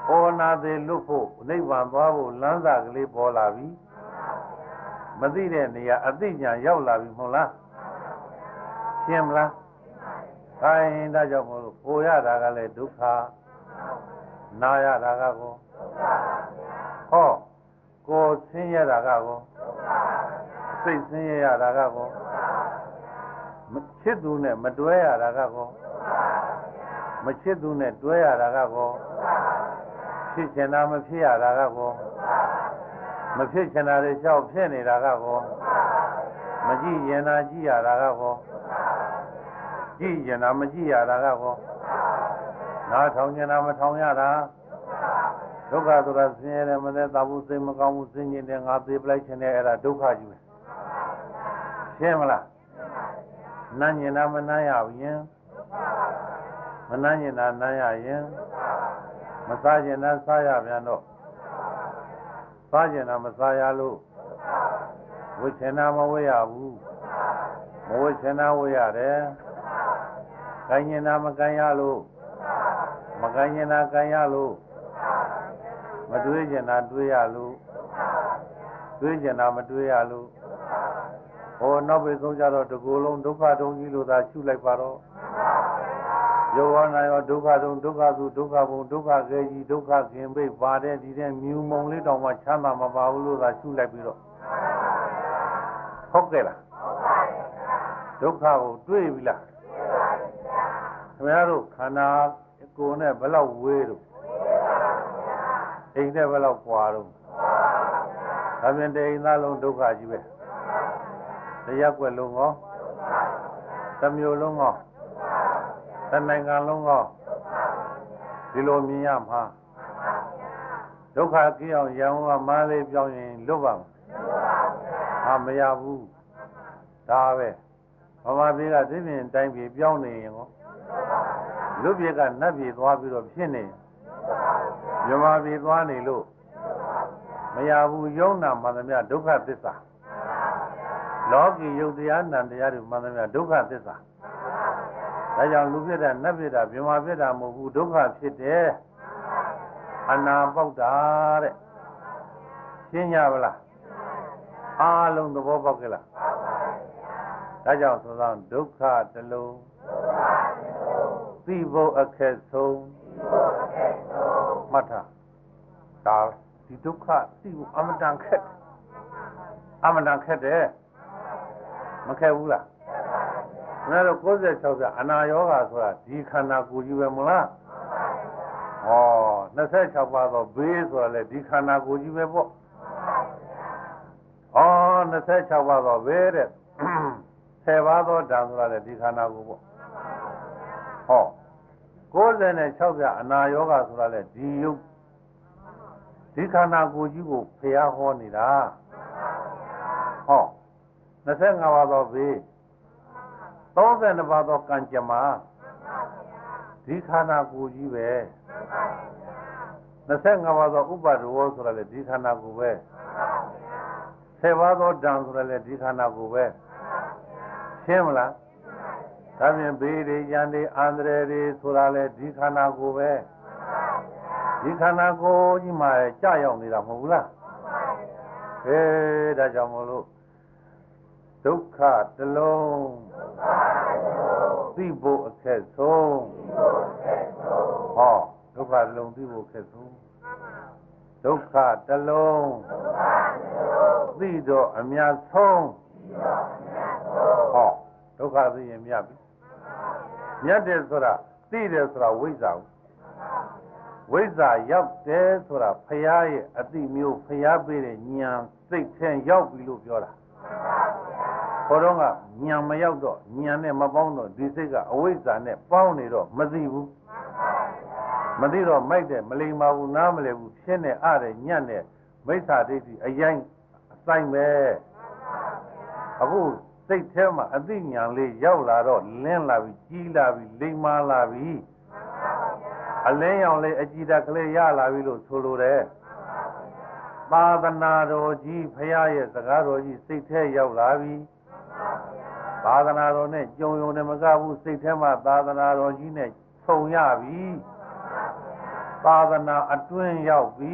ဩနာသေးလွတ်ဖို့နိဗ္ဗာန်သွားဖို့လမ်းစာကလေးပေါ်လာပြီမသိတဲ့နေရာအသိဉာဏ်ရောက်လာပြီမဟုတ်လားရှင်းမလားခိုင်းဒါကြောင့်မို့လို့ကိုရတာကလည်းဒုက္ခနာရတာကကိုဟောကိုဆင်းရဲတာကကိုစိတ်ဆင်းရဲရတာကကိုချစ်သူနဲ့မတွဲရတာကကိုမချစ်သူနဲ့တွဲရတာကကိုဖြစ်ချင်တာမဖြစ်ရတာကကိုမဖြစ်ချင်တာတွေလျှောက်ဖြစ်နေတာကကိုမကြည့်ရင်သာကြည့်ရတာကကိုကြည့်ရင်သာမကြည့်ရတာကကိုနားထောင်ရင်သာမထောင်ရတာဒုက္ခဆိုတာဆင်းရဲတယ်မသက်သာဘူးစိတ်မကောင်းဘူးစဉ်းကျင်တယ်ငါသေးပလိုက်ခြင်းနဲ့အဲ့ဒါဒုက္ခကြီးပဲရှင်းမလားနမ်းရင်သာမနမ်းရဘူးယင်မနမ်းရင်သာနမ်းရရင်မစားရင်သာစားရပြန်တော့စားရင်သာမစားရလို့ဝိချင်သာမဝေရဘူးမဝိချင်သာဝေရတယ်ကိုင်းရင်သာမကိုင်းရလို့မကိုင်းရင်သာကိုင်းရလို့မတွေးကျင်တာတွေးရလို့တွေးကျင်တာမတွေးရလို့ဟောနောက်ပိဆုံးကြတော့တကူလုံးဒုက္ခတုံးကြီးလို့သာရှုလိုက်ပါတော့ယောဝနာရောဒုက္ခတုံးဒုက္ခသူဒုက္ခဘုံဒုက္ခခဲကြီးဒုက္ခခင်ပိတ်ပါတဲ့ဒီတဲ့မြူမုံလေးတောင်မှချမ်းသာမပါဘူးလို့သာရှုလိုက်ပြီးတော့ဟုတ်ကဲ့လားဒုက္ခကိုတွေးပြီလားခင်ဗျားတို့ခန္ဓာကိုယ်နဲ့ဘယ်လောက်ဝေးတော့အိမ်နဲ့ဘယ်လောက်ကွာတော့ဒါပြင်တအိမ်သားလုံးဒုက္ခကြီးပဲတရားကွက်လုံးရောတစ်မျိုးလုံးရောတစ်နိုင်ငံလုံးရောဒီလိုမြင်ရမှာဒုက္ခကြည့်အောင်ရံကမားလေးပြောင်းရင်လွတ်ပါမှာမရဘူးဒါပဲဗမာပြည်ကသိမြင်တိုင်းပြည်ပြောင်းနေရင်ရောလွတ်ပြေကနတ်ပြည်သွားပြီးတော့ဖြစ်နေမြမပြည်သွားနေလို့မရဘူးယုံနာမှန်သမျှဒုက္ခသစ္စာလောကီယုတ်တရားနံတရားတွေမှန်သမျှဒုက္ခသစ္စာဒါကြောင့်လူဖြစ်တာနတ်ဖြစ်တာမြမဖြစ်တာမဟုတ်ဘူးဒုက္ခဖြစ်တယ်အနာပေါက်တာတဲ့ရှင်းကြပါလားအားလုံးသဘောပေါက်ကြလားဒါကြောင့်ဆိုတော့ဒုက္ခတလုံးသိဖို့အခက်ဆုံးမှတ်ထားဒါဒီဒုက္ခသိဖို့အမတန်ခက်အမတန်ခက်တယ်မခက်ဘူးလားခင်ဗျားတို့ကိုးဆယ်ခြောက်ပြအနာယောဂါဆိုတာဒီခန္ဓာကိုယ်ကြီးပဲမလားဩနှစ်ဆယ်ခြောက်ပါတော့ဘေးဆိုတာလေဒီခန္ဓာကိုယ်ကြီးပဲပေါ့ဩနှစ်ဆယ်ခြောက်ပါတော့ဘေးတဲ့ဆယ်ပါတော့ဓာတ်ဆိုတာလေဒီခန္ဓာကိုယ်ပေါ့ဟောကိုးဆယ်နဲ့ခြောက်ပြအနာယောဂါဆိုတာလေဒီယုတ်ဒီခန္ဓာကိုယ်ကြီးကိုဖျားဟောနေတာဟောနှစ်ဆယ်ငါးပါးသောဘေးသုံးဆယ်နှစ်ပါးသောကံကြမ္မာဒီခန္ဓာကိုယ်ကြီးပဲနှစ်ဆယ်ငါးပါးသောဥပါဒဝဆိုတာလေဒီခန္ဓာကိုယ်ပဲဆယ်ပါးသောဓာန်ဆိုတာလေဒီခန္ဓာကိုယ်ပဲရှင်းမလားဒါပြင်ဘေးတွေရန်တွေအန္တရာယ်တွေဆိုတာလေဒီခန္ဓာကိုယ်ပဲဒီခန္ဓာကိုယ်ကြီးမှာကြာရောက်နေတာမဟုတ်ဘူးလားဟေးဒါကြောင့်မို့လို့ဒုက္ခတလုံးသိဖို့အခက်ဆုံးဟောဒုက္ခတလုံးသိဖို့အခက်ဆုံးဒုက္ခတလုံးသိတော့အများဆုံးဟောဒုက္ခသိရင်မြတ်ပြီမြတ်တယ်ဆိုတာသိတယ်ဆိုတာဝိဇ္ဇာဝိဇ္ဇာရောက်တယ်ဆိုတာဖရာရဲ့အတိမျိုးဖရာပေးတဲ့ဉာဏ်စိတ်ထဲရောက်ပြီလို့ပြောတာဘုရောကဉာဏ်မရောက်တော့ဉာဏ်နဲ့မပေါင်းတော့ဒီစိတ်ကအဝိဇ္ဇာနဲ့ပေါင်းနေတော့မသိဘူးမသိတော့မိုက်တယ်မလိမ္မာဘူးနားမလဲဘူးဖြစ်နေအတဲ့ညံ့တဲ့မိစ္ဆာဒိဋ္ဌိအရင်အဆိုင်ပဲအခုစိတ်ထဲမှာအသိဉာဏ်လေးရောက်လာတော့လင်းလာပြီကြီးလာပြီလိမ္မာလာပြီအလင်းရောင်လေးအကြည်ဓာတ်ကလေးရလာပြီလို့ဆိုလိုတယ်သာသနာတော်ကြီးဖရာရဲ့စကားတော်ကြီးစိတ်ထဲရောက်လာပြီသာသနာတော်နဲ့ကြုံယုံနဲ့မကဘူးစိတ်ထဲမှာသာသနာတော်ကြီးနဲ့ဆုံရပြီသာသနာအတွင်းရောက်ပြီ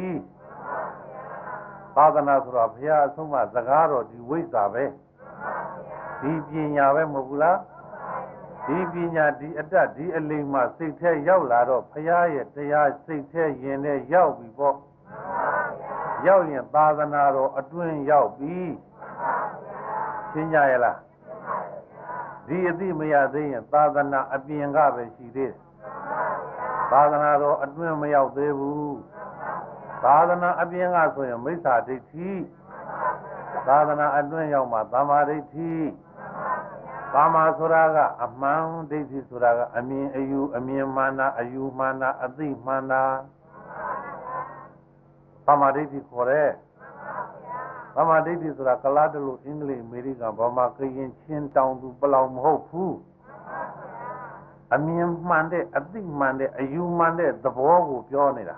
သာသနာဆိုတော့ဘုရားအဆုံးအမစကားတော်ဒီဝိဇ္ဇာပဲဒီပညာပဲမဟုတ်ဘူးလားဒီပညာဒီအတ္တဒီအလိမ္မာစိတ်ထဲရောက်လာတော့ဘုရားရဲ့တရားစိတ်ထဲယင်နဲ့ရောက်ပြီပေါ့ရောက်ရင်သာသနာတော်အတွင်းရောက်ပြီရှင်းကြရဲ့လားဒီအသိမရသေးရင်သာသနာအပြင်ကပဲရှိသေးတယ်သာသနာတော်အတွင်းမရောက်သေးဘူးသာသနာအပြင်ကဆိုရင်မိစ္ဆာဒိဋ္ဌိသာသနာအတွင်းရောက်မှသမာဓိဋ္ဌိသမာဆိုတာကအမှန်ဒိဋ္ဌိဆိုတာကအမြင်အယူအမြင်မှန်တာအယူမှန်တာအသိမှန်တာသမာဓိဋ္ဌိခေါ်တယ်သမာဓိဋ္ဌိဆိုတာကလားတလို့အင်္ဂလိပ်အမေရိကန်ဗမာကရင်ချင်းတောင်သူပလောင်မဟုတ်ဘူးအမြင်မှန်တဲ့အသိမှန်တဲ့အယူမှန်တဲ့သဘောကိုပြောနေတာ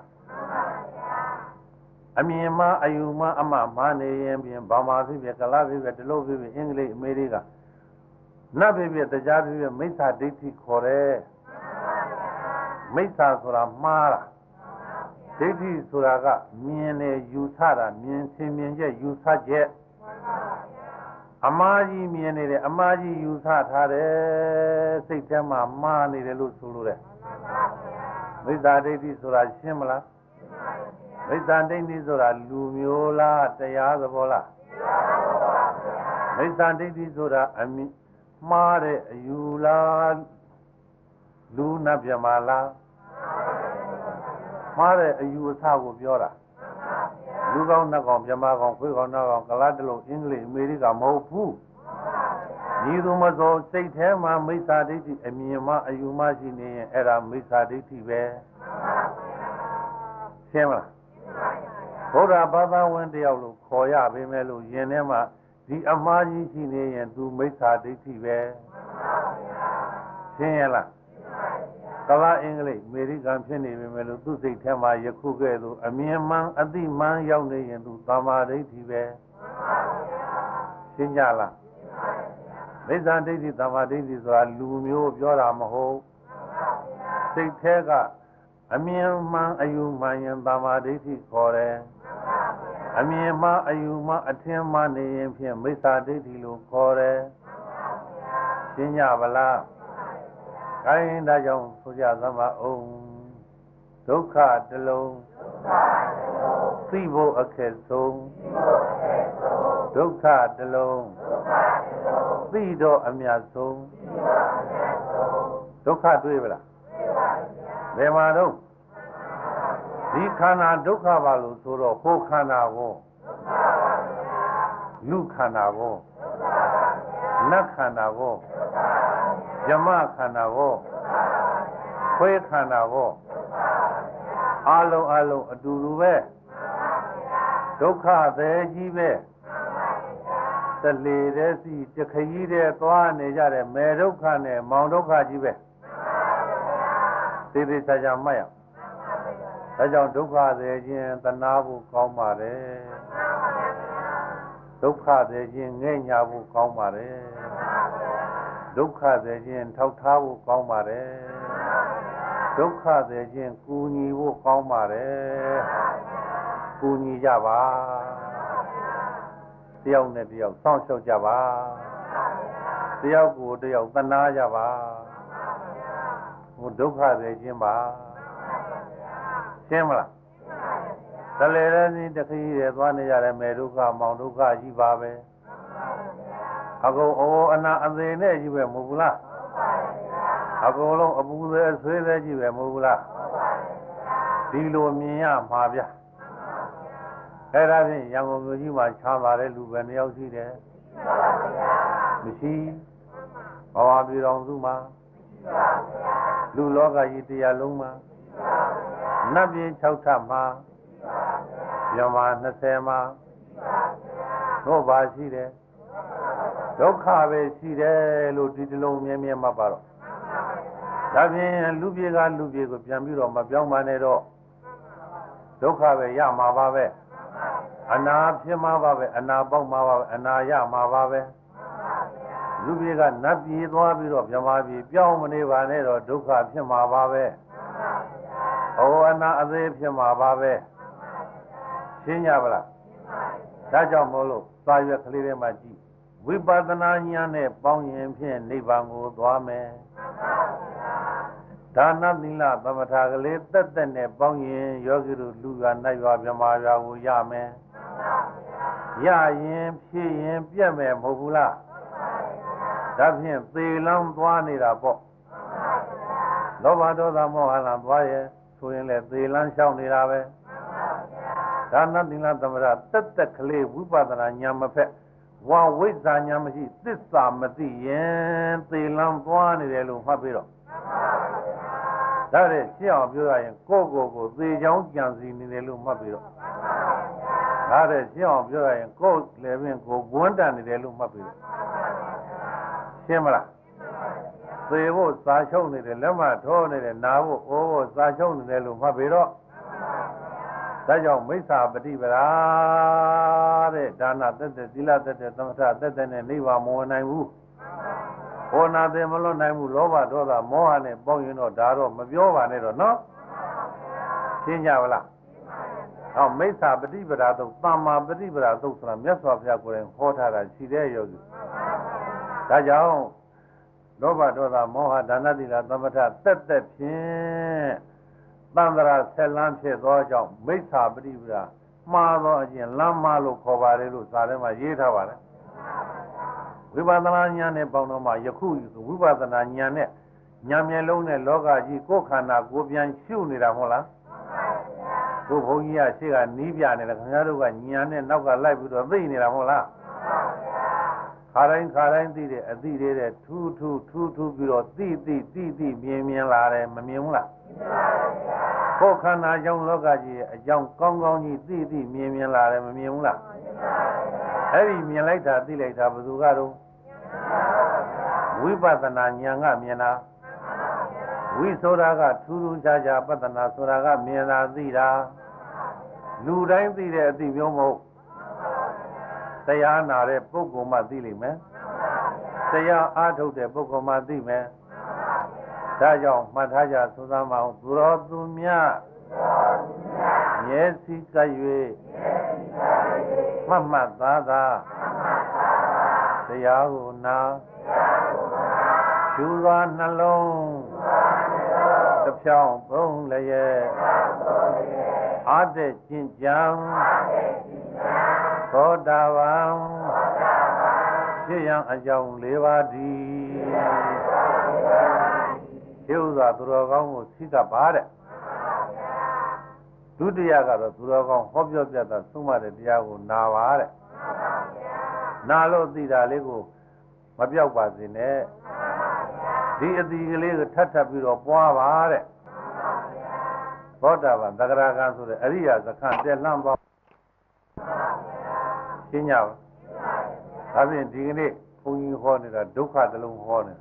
အမြင်မှအယူမှအမှမှန်နေရင်ပြင်ဗမာဖြစ်ဖြစ်ကလားဖြစ်ဖြစ်တလို့ဖြစ်ဖြစ်အင်္ဂလိပ်အမေရိကန်နတ်ဖြစ်ဖြစ်တရားဖြစ်ဖြစ်မိစ္ဆာဒိဋ္ဌိခေါ်တယ်မိစ္ဆာဆိုတာမှားတာဒိဋ္ဌိဆိုတာကမြင်နေယူဆတာမြင်သင်မြင်ချက်ယူဆချက်အမှားကြီးမြင်နေတယ်အမှားကြီးယူဆထားတယ်စိတ်ထဲမှာမှားနေတယ်လို့ဆိုလို့တယ်မိစ္ဆာဒိဋ္ဌိဆိုတာရှင်းမလားမိစ္ဆာဒိဋ္ဌိဆိုတာလူမျိုးလားတရားသဘောလားမိစ္ဆာဒိဋ္ဌိဆိုတာအမြင်မှားတဲ့အယူလားလူနတ်ပြမလားမှားတဲ့အယူအဆကိုပြောတာလူကောင်းနတ်ကောင်းပြမကောင်းခွေးကောင်းနတ်ကောင်းကလားတလုံးအင်္ဂလိပ်အမေရိကမဟုတ်ဘူးညီသူမစောစိတ်ထဲမှာမိစ္ဆာဒိဋ္ဌိအမြင်မှအယူမှရှိနေရင်အဲ့ဒါမိစ္ဆာဒိဋ္ဌိပဲရှင်းမလားဘုရားဘာသာဝင်တယောက်လို့ခေါ်ရပေမဲ့လို့ယင်ထဲမှာဒီအမှားကြီးရှိနေရင်သူမိစ္ဆာဒိဋ္ဌိပဲရှင်းရလားကလာအင်္ဂလိပ်အမေရိကန်ဖြစ်နေပေမဲ့လို့သူစိတ်ထဲမှာယခုကဲ့သို့အမြင်မှန်အသိမှန်ရောက်နေရင်သူသမာဓိဋ္ဌိပဲရှင်းကြလားမိစ္ဆာဒိဋ္ဌိသမာဓိဋ္ဌိဆိုတာလူမျိုးပြောတာမဟုတ်စိတ်ထဲကအမြင်မှန်အယူမှန်ရင်သမာဓိဋ္ဌိခေါ်တယ်အမြင်မှအယူမှအထင်မှနေရင်ဖြင့်မိစ္ဆာဒိဋ္ဌိလို့ခေါ်တယ်ရှင်းကြပါလားခိုင်းဒါကြောင့်ဆိုကြသမာအောင်ဒုက္ခတလုံးသိဖို့အခက်ဆုံးဒုက္ခတလုံးသိတော့အမြတ်ဆုံးဒုက္ခတွေ့ပါလားဘယ်မှာတော့ဒီခန္ဓာဒုက္ခပါလို့ဆိုတော့ဟိုခန္ဓာကိုလူခန္ဓာကိုနတ်ခန္ဓာကိုယမခန္ဓာကိုခွေးခန္ဓာကိုအလုံးအလုံးအတူတူပဲဒုက္ခသေးကြီးပဲတလေတဲ့စီတခရီးတဲ့သွားနေကြတဲ့မေဒုက္ခနဲ့မောင်ဒုက္ခကြီးပဲသေသေးချာချာမှတ်ရဒါကြောင့်ဒုက္ခသေးခြင်းတဏှာဖို့ကောင်းပါတယ်ဒုက္ခသေးခြင်းငဲ့ညာဖို့ကောင်းပါတယ်ဒုက္ခသေးခြင်းထောက်ထားဖို့ကောင်းပါတယ်ဒုက္ခသေးခြင်းကူညီဖို့ကောင်းပါတယ်ကူညီကြပါတယောက်နဲ့တယောက်စောင့်ရှောက်ကြပါတယောက်ကိုတယောက်သနာကြပါဟိုဒုက္ခသေးခြင်းပါရှင်းမလားတလေလည်းစီတခီးရသွားနေရတယ်မေဒုက္ခမောင်ဒုက္ခကြီးပါပဲအကုန်အိုးအနာအသေးနဲ့ကြီးပဲမဟုတ်ဘူးလားအကုန်လုံးအပူသေးအဆွေးသေးကြီးပဲမဟုတ်ဘူးလားဒီလိုမြင်ရမှာဗျအဲ့ဒါဖြင့်ရန်ကုန်မြို့ကြီးမှာချမ်းသာတဲ့လူပဲနှစ်ယောက်ရှိတယ်မရှိဘဝပြည်တော်စုမှာလူလောကကြီးတရားလုံးမှာနတ်ပြည်၆ထပ်မှာမြမ၂၀မှာတို့ပါရှိတယ်ဒုက္ခပဲရှိတယ်လို့ဒီတလုံးမြဲမြဲမှတ်ပါတော့ဒါဖြင့်လူပြေကလူပြေကိုပြန်ပြီးတော့မပြောင်းပါနဲ့တော့ဒုက္ခပဲရမှာပါပဲအနာဖြစ်မှာပါပဲအနာပေါက်မှာပါပဲအနာရမှာပါပဲလူပြေကနတ်ပြေသွားပြီးတော့မြမပြေပြောင်းမနေပါနဲ့တော့ဒုက္ခဖြစ်မှာပါပဲဩအနာအသေးဖြစ်မှာပါပဲရှင်းကြပါလားဒါကြောင့်မို့လို့သာရွက်ကလေးတွေမှာကြည့်ဝိပဿနာဉာဏ်နဲ့ပေါင်းရင်ဖြင့်နိဗ္ဗာန်ကိုသွားမယ်ဒါနသီလသမထကလေးတက်တက်နဲ့ပေါင်းရင်ယောဂီတို့လူရွာနတ်ရွာမြမာရွာကိုရမယ်ရရင်ဖြစ်ရင်ပြတ်မယ်မဟုတ်ဘူးလားဒါဖြင့်သေလန်းသွားနေတာပေါ့လောဘဒေါသမောဟလန်းသွားရဲ့ဆိုရင်လည်းသေလန်းလျှောက်နေတာပဲဒါနသီလသမထတက်တက်ကလေးဝိပဿနာဉာဏ်မဖက်ဝါဝိဇ္ဇာဉာဏ်မရှိသစ္စာမသိရင်သေလန်းသွားနေတယ်လို့မှတ်ပြီးတော့ဒါနဲ့ရှင်းအောင်ပြောရရင်ကိုယ့်ကိုယ်ကိုသေချောင်းကြံစီနေတယ်လို့မှတ်ပြီးတော့ဒါနဲ့ရှင်းအောင်ပြောရရင်ကိုယ်လည်းပင်ကိုယ်ဝန်းတန်နေတယ်လို့မှတ်ပြီးတော့ရှင်းမလားသေဖို့စာချုပ်နေတယ်လက်မထိုးနေတယ်နာဖို့အိုးဖို့စာချုပ်နေတယ်လို့မှတ်ပြီးတော့ဒါကြောင့်မိစ္ဆာပฏิပဒါတဲ့ဒါနသက်သက်သီလသက်သက်သမထသက်သက်နဲ့နိဗ္ဗာန်မဝင်နိုင်ဘူးဟောနာတယ်မလွတ်နိုင်ဘူးလောဘဒေါသမောဟနဲ့ပေါင်းရင်တော့ဒါတော့မပြောပါနဲ့တော့နော်ရှင်းကြပါလားဟောမိစ္ဆာပฏิပဒါသုတ်သမ္မာပฏิပဒါသုတ်ဆိုတာမြတ်စွာဘုရားကိုယ်တိုင်ဟောထားတာရှိတဲ့ယောဂီဒါကြောင့်လောဘဒေါသမောဟဒါနသီလသမထသက်သက်ဖြင့်သံဃာဆက်လန်းဖြစ်သောကြောင့်မိစ္ဆာပฏิပဒါမှားသောအကျင့်လမ်းမလို့ခေါ်ပါတယ်လို့စာထဲမှာရေးထားပါတယ်ဝိပဿနာဉာဏ်နဲ့ပေါင်းတော့မှယခုဝိပဿနာဉာဏ်နဲ့ဉာဏ်မျက်လုံးနဲ့လောကကြီးကိုယ်ခန္ဓာကိုယ်ပြန်ရှုနေတာမဟုတ်လားတို့ဘုန်းကြီးကရှေ့ကနီးပြနေတယ်ခင်ဗျားတို့ကဉာဏ်နဲ့နောက်ကလိုက်ပြီးတော့သိနေတာမဟုတ်လားခါတိုင်းခါတိုင်းသိတယ်အသိတွေတဲ့ထူးထူးထူးထူးပြီးတော့သိသိသိသိမြင်မြင်လာတယ်မမြင်ဘူးလားကိုယ်ခန္ဓာကြောင့်လောကကြီးအကြောင်းကောင်းကောင်းကြီးသိသိမြင်မြင်လာတယ်မမြင်ဘူးလားအဲ့ဒီမြင်လိုက်တာသိလိုက်တာဘယ်သူကတော့ဝိပဿနာဉာဏ်ကမြင်တာဝိဆိုတာကထူးထူးခြားခြားပဿနာဆိုတာကမြင်တာသိတာလူတိုင်းသိတဲ့အသိမျိုးမဟုတ်တရားနာတဲ့ပုဂ္ဂိုလ်မှသိလိမ့်မယ်တရားအားထုတ်တဲ့ပုဂ္ဂိုလ်မှသိမယ်ဒါကြောင့်မှတ်ထားကြသုသမအောင်သူတော်သူမြတ်မျက်စိကပ်၍မှတ်မှတ်သားသားတရားကိုနာကျူစွာနှလုံးတစ်ဖြောင်းသုံးလည်းရဲ့အားတဲ့ကျင့်ကြံသောတာပန်ဖြစ်ရန်အကြောင်း၄ပါးတည်းကျူစွာသူတော်ကောင်းကိုသိကပါတဲ့ဒုတိယကတော့သူတော်ကောင်းဟောပြောပြတာသုံးပါတဲ့တရားကိုနာပါတဲ့နာလို့သိတာလေးကိုမပြောက်ပါစေနဲ့ဒီအတိကလေးကိုထပ်ထပ်ပြီးတော့ပွားပါတဲ့သောတာပန်သဂရကံဆိုတဲ့အရိယာသခန့်တက်လှမ်းသွားရှင်းကြပါဒါဖြင့်ဒီကနေ့ဘုန်းကြီးဟောနေတာဒုက္ခတလုံးဟောနေတာ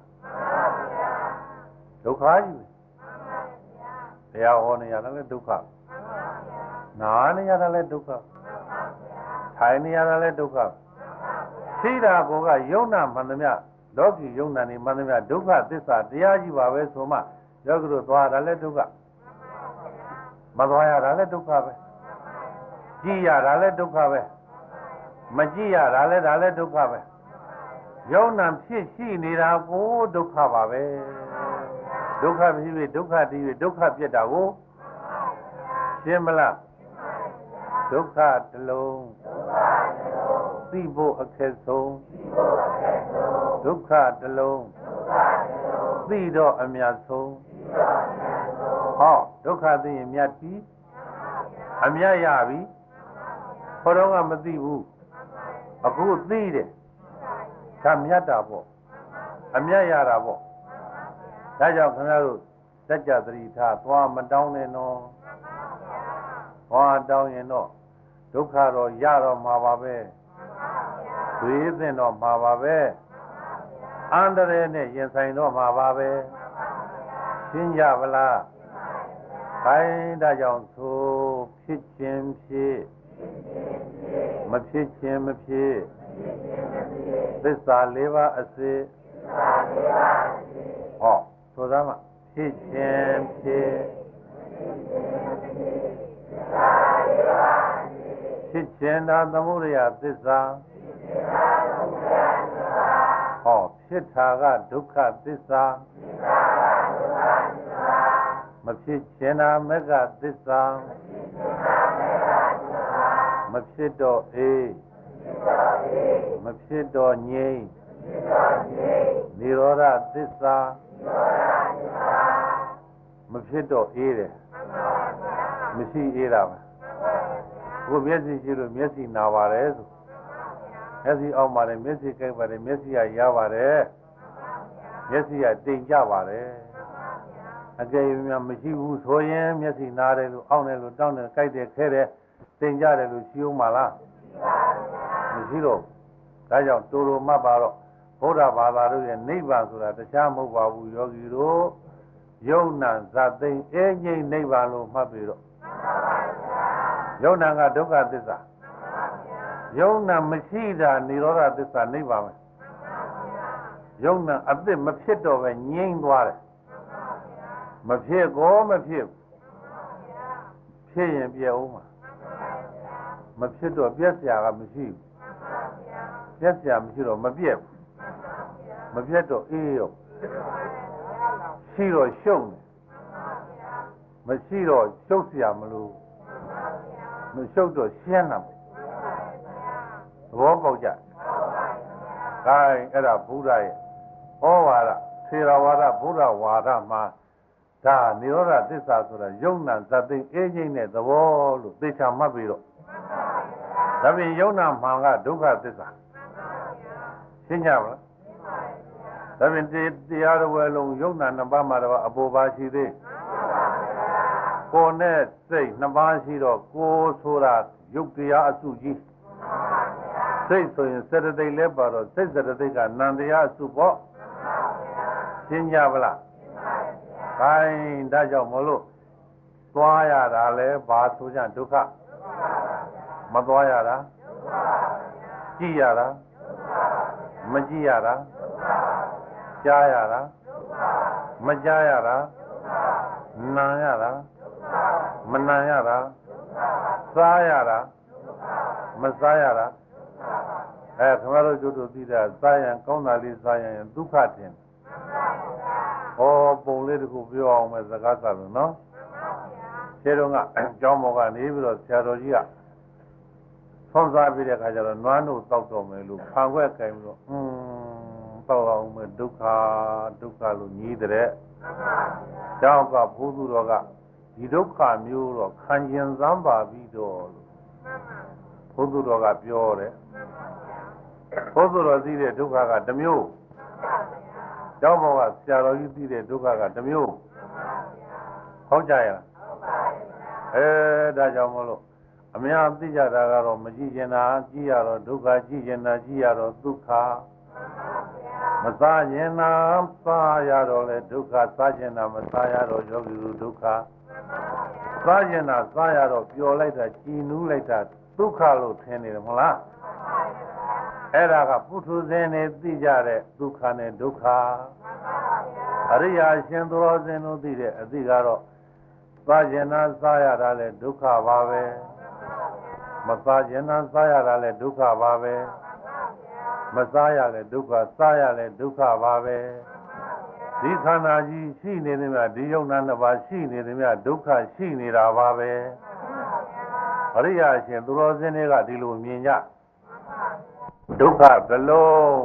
ဒုက္ခကြီးတရားဟောနေရတယ်လည်းဒုက္ခနာနေရတယ်လည်းဒုက္ခထိုင်နေရတယ်လည်းဒုက္ခရှိတာကောကယုံနာမှန်သမျှလောကီယုံနာနေမှန်သမျှဒုက္ခသစ္စာတရားကြီးပါပဲဆိုမှယောဂီတို့သွားတာလည်းဒုက္ခမသွားရတာလည်းဒုက္ခပဲကြည်ရတာလည်းဒုက္ခပဲမကြည်ရတာလည်းဒါလည်းဒုက္ခပဲယုံနာဖြစ်ရှိနေတာကိုဒုက္ခပါပဲဒုက္ခဖြစ်ပြီးဒုက္ခတည်ပြီးဒုက္ခပြတ်တာကိုရှင်းမလားဒုက္ခတလုံးသိဖို့အခက်ဆုံးဒုက္ခတလုံးသိတော့အမြတ်ဆုံးဟောဒုက္ခသိရင်မြတ်ပြီအမြတ်ရပြီခေါ်တော့ကမသိဘူးအခုသိတယ်ဒါမြတ်တာပေါ့အမြတ်ရတာပေါ့ဒါကြောင့်ခင်ဗျားတို့စัจ जा သတိထားသွားမတောင်းနဲ့နော်သွားတောင်းရင်တော့ဒုက္ခတော့ရတော့မှာပါပဲသွေးသင့်တော့မှာပါပဲအန္တရာယ်နဲ့ရင်ဆိုင်တော့မှာပါပဲရှင်းကြဗလားခိုင်းဒါကြောင့်သို့ဖြစ်ခြင်းဖြစ်မဖြစ်ခြင်းမဖြစ်သစ္စာ၄ပါးအစစ်ဟောဆိုသားမဖြစ်ခြင်းဖြစ်ဖြစ်ခြင်းသာသမုဒယသစ္စာဟောဖြစ်တာကဒုက္ခသစ္စာမဖြစ်ခြင်းသာမဂ္ဂသစ္စာမဖြစ်တော့အေးမဖြစ်တော့ငြိမ်းနိရောဓသစ္စာမဖြစ်တော့အေးတယ်မရှိအေးတာပဲကိုမျက်စိရှိလို့မျက်စိနာပါတယ်ဆိုမျက်စိအောက်မှာလည်းမျက်စိကြိုက်ပါတယ်မျက်စိကရပါတယ်မျက်စိကတိမ်ကြပါတယ်အကယ်၍များမရှိဘူးဆိုရင်မျက်စိနာတယ်လို့အောင့်တယ်လို့တောင်းတယ်ကြိုက်တယ်ခဲတယ်တိမ်ကြတယ်လို့ရှိဦးမှာလားမရှိတော့ဒါကြောင့်တူတူမှတ်ပါတော့ဘုရားဘာသာတို့ရဲ့နိဗ္ဗာန်ဆိုတာတရားမဟုတ်ပါဘူးယောဂီတို့ယုံနာဇတ်သိမ်းအငြိမ့်နိဗ္ဗာန်လို့မှတ်ပြီးတော့ယုံနာကဒုက္ခသစ္စာယုံနာမရှိတာនិရောဓသစ္စာနိဗ္ဗာန်ပဲယုံနာအသစ်မဖြစ်တော့ပဲငြိမ့်သွားတယ်မဖြစ်ကောမဖြစ်ဖြစ်ရင်ပြည့်အောင်မှာမဖြစ်တော့ပြည့်စရာကမရှိဘူးပြည့်စရာမရှိတော့မပြည့်ဘူးမပြည့်တော့အေးရောရှိတော့ရှုံတယ်မရှိတော့ရှုပ်စရာမလိုမရှုပ်တော့ရှင်းလာသဘောပေါက်ကြ။ဒါအဲ့ဒါဘုရားရဲ့ဩဝါဒသေရဝါဒဘုရားဝါဒမှာဒါនិရောဓသစ္စာဆိုတာယုံနာဇတ်သိအေးငြိမ့်တဲ့သဘောလို့သေချာမှတ်ပြီးတော့ဒါပြင်ယုံနာမှန်ကဒုက္ခသစ္စာရှင်းကြပါလားဒါပြင်တရားတော်ဝယ်လုံးယုံနာနှစ်ပါးမှာတော့အပေါ်ပါရှိသေးကိုယ်နဲ့စိတ်နှစ်ပါးရှိတော့ကိုယ်ဆိုတာယုတ်တရားအစုကြီးစိတ်ဆိုရင်စေတသိက်လဲပါတော့စိတ်စေတသိက်ကနံတရားအစုပေါ့ရှင်းကြပါလားခိုင်းဒါကြောင့်မလို့သွားရတာလဲဘာဆိုကြဒုက္ခမသွားရတာကြည့်ရတာမကြည့်ရတာကြားရတာမကြားရတာနားရတာမနာရတာစားရတာမစားရတာအဲခင်ဗျားတို့တို့သိတာစားရင်ကောင်းတာလေးစားရင်ဒုက္ခတင်ဟောပုံလေးတစ်ခုပြောအောင်မယ်စကားစားလို့နော်ခြေတော်ကကျောင်းပေါ်ကနေပြီးတော့ဆရာတော်ကြီးကဆွမ်းစားပြီးတဲ့ခါကျတော့နွားနို့တောက်တော်မယ်လို့ဖန်ခွက်ကင်ပြီးတော့อืมတောက်အောင်မယ်ဒုက္ခဒုက္ခလို့ညီးတဲ့ကျောင်းကဘုသူတော်ကဒီဒုက္ခမျိုးတော့ခံကျင်စမ်းပါပြီးတော့လို့ဘုသူတော်ကပြောတယ်ဘုသူတော်သိတဲ့ဒုက္ခကတစ်မျိုးကျောင်းပေါ်ကဆရာတော်ကြီးသိတဲ့ဒုက္ခကတစ်မျိုးဟုတ်ကြရဲ့အဲဒါကြောင့်မလို့အများသိကြတာကတော့မကြည့်ကျင်တာကြည့်ရတော့ဒုက္ခကြည့်ကျင်တာကြည့်ရတော့ဒုက္ခမစားကျင်တာစားရတော့လေဒုက္ခစားကျင်တာမစားရတော့ယောဂီတို့ဒုက္ခစားကျင်တာစားရတော့ပျော်လိုက်တာကြည်နူးလိုက်တာဒုက္ခလို့ထင်နေတယ်မဟုတ်လားအဲ့ဒါကပုထုဇဉ်တွေသိကြတဲ့ဒုက္ခနဲ့ဒုက္ခအရိယာရှင်သူတော်စင်တို့သိတဲ့အသိကတော့စားကျင်တာစားရတာလေဒုက္ခပါပဲမစားကျင်တာစားရတာလေဒုက္ခပါပဲမစားရလေဒုက္ခစားရလေဒုက္ခပါပဲဒီခန္ဓာကြီးရှိနေသမျှဒီယုံနာနှစ်ပါးရှိနေသမျှဒုက္ခရှိနေတာပါပဲအရိယာရှင်သူတော်စင်တွေကဒီလိုမြင်ကြဒုက္ခဘလုံး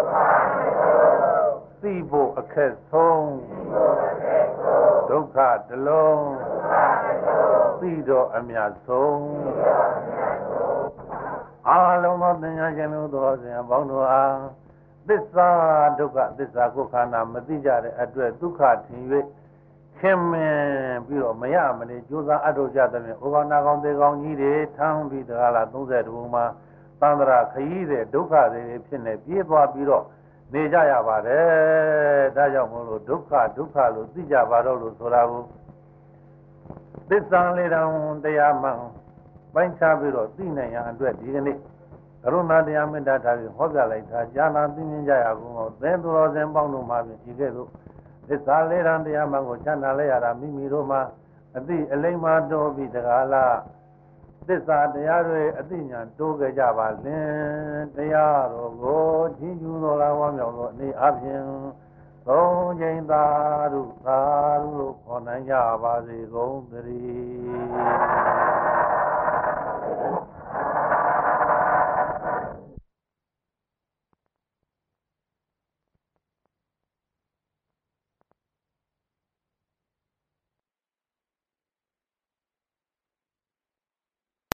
သိဖို့အခက်ဆုံးဒုက္ခတလုံးသိတော့အမြတ်ဆုံးအားလုံးသောသင်္ညာရှင်တို့တော်စင်အပေါင်းတို့အားသစ္စာဒုက္ခသစ္စာကိုခန္ဓာမသိကြတဲ့အတွက်ဒုက္ခထင်၍ခင်မင်ပြီးတော့မရမနေကြိုးစားအထောက်ကြသဖြင့်ဥပနာကောင်းသေးကောင်းကြီးတွေထမ်းပြီးတကားလားသုံးဆယ်တူမှာသန္တရာခရီးတဲ့ဒုက္ခတွေဖြစ်နေပြေးသွားပြီးတော့နေကြရပါတယ်ဒါကြောင့်မို့လို့ဒုက္ခဒုက္ခလို့သိကြပါတော့လို့ဆိုတာကိုသစ္စာလေးတောင်တရားမှန်ပိုင်းခြားပြီးတော့သိနိုင်ရန်အတွက်ဒီကနေ့ကရုဏာတရားမေတ္တာထားပြီးဟောပြလိုက်တာဉာဏ်သိမြင်ကြရကုန်တော့သင်သူတော်စင်ပေါင်းတို့မှာပြင်ဒီကဲ့သို့သစ္စာလေးတောင်တရားမှန်ကိုချမ်းသာလဲရတာမိမိတို့မှာအသိအလိမ္မာတော်ပြီးတကားလားသစ္စာတရားတွေအသိဉာဏ်တိုးကြကြပါလင်တရားတော်ကိုကြီးကျူးတော်လာဝါမြောက်သောအနေအချင်းသုံးချိန်သာရုသာရုခေါ်နိုင်ကြပါစေကုန်သတည်း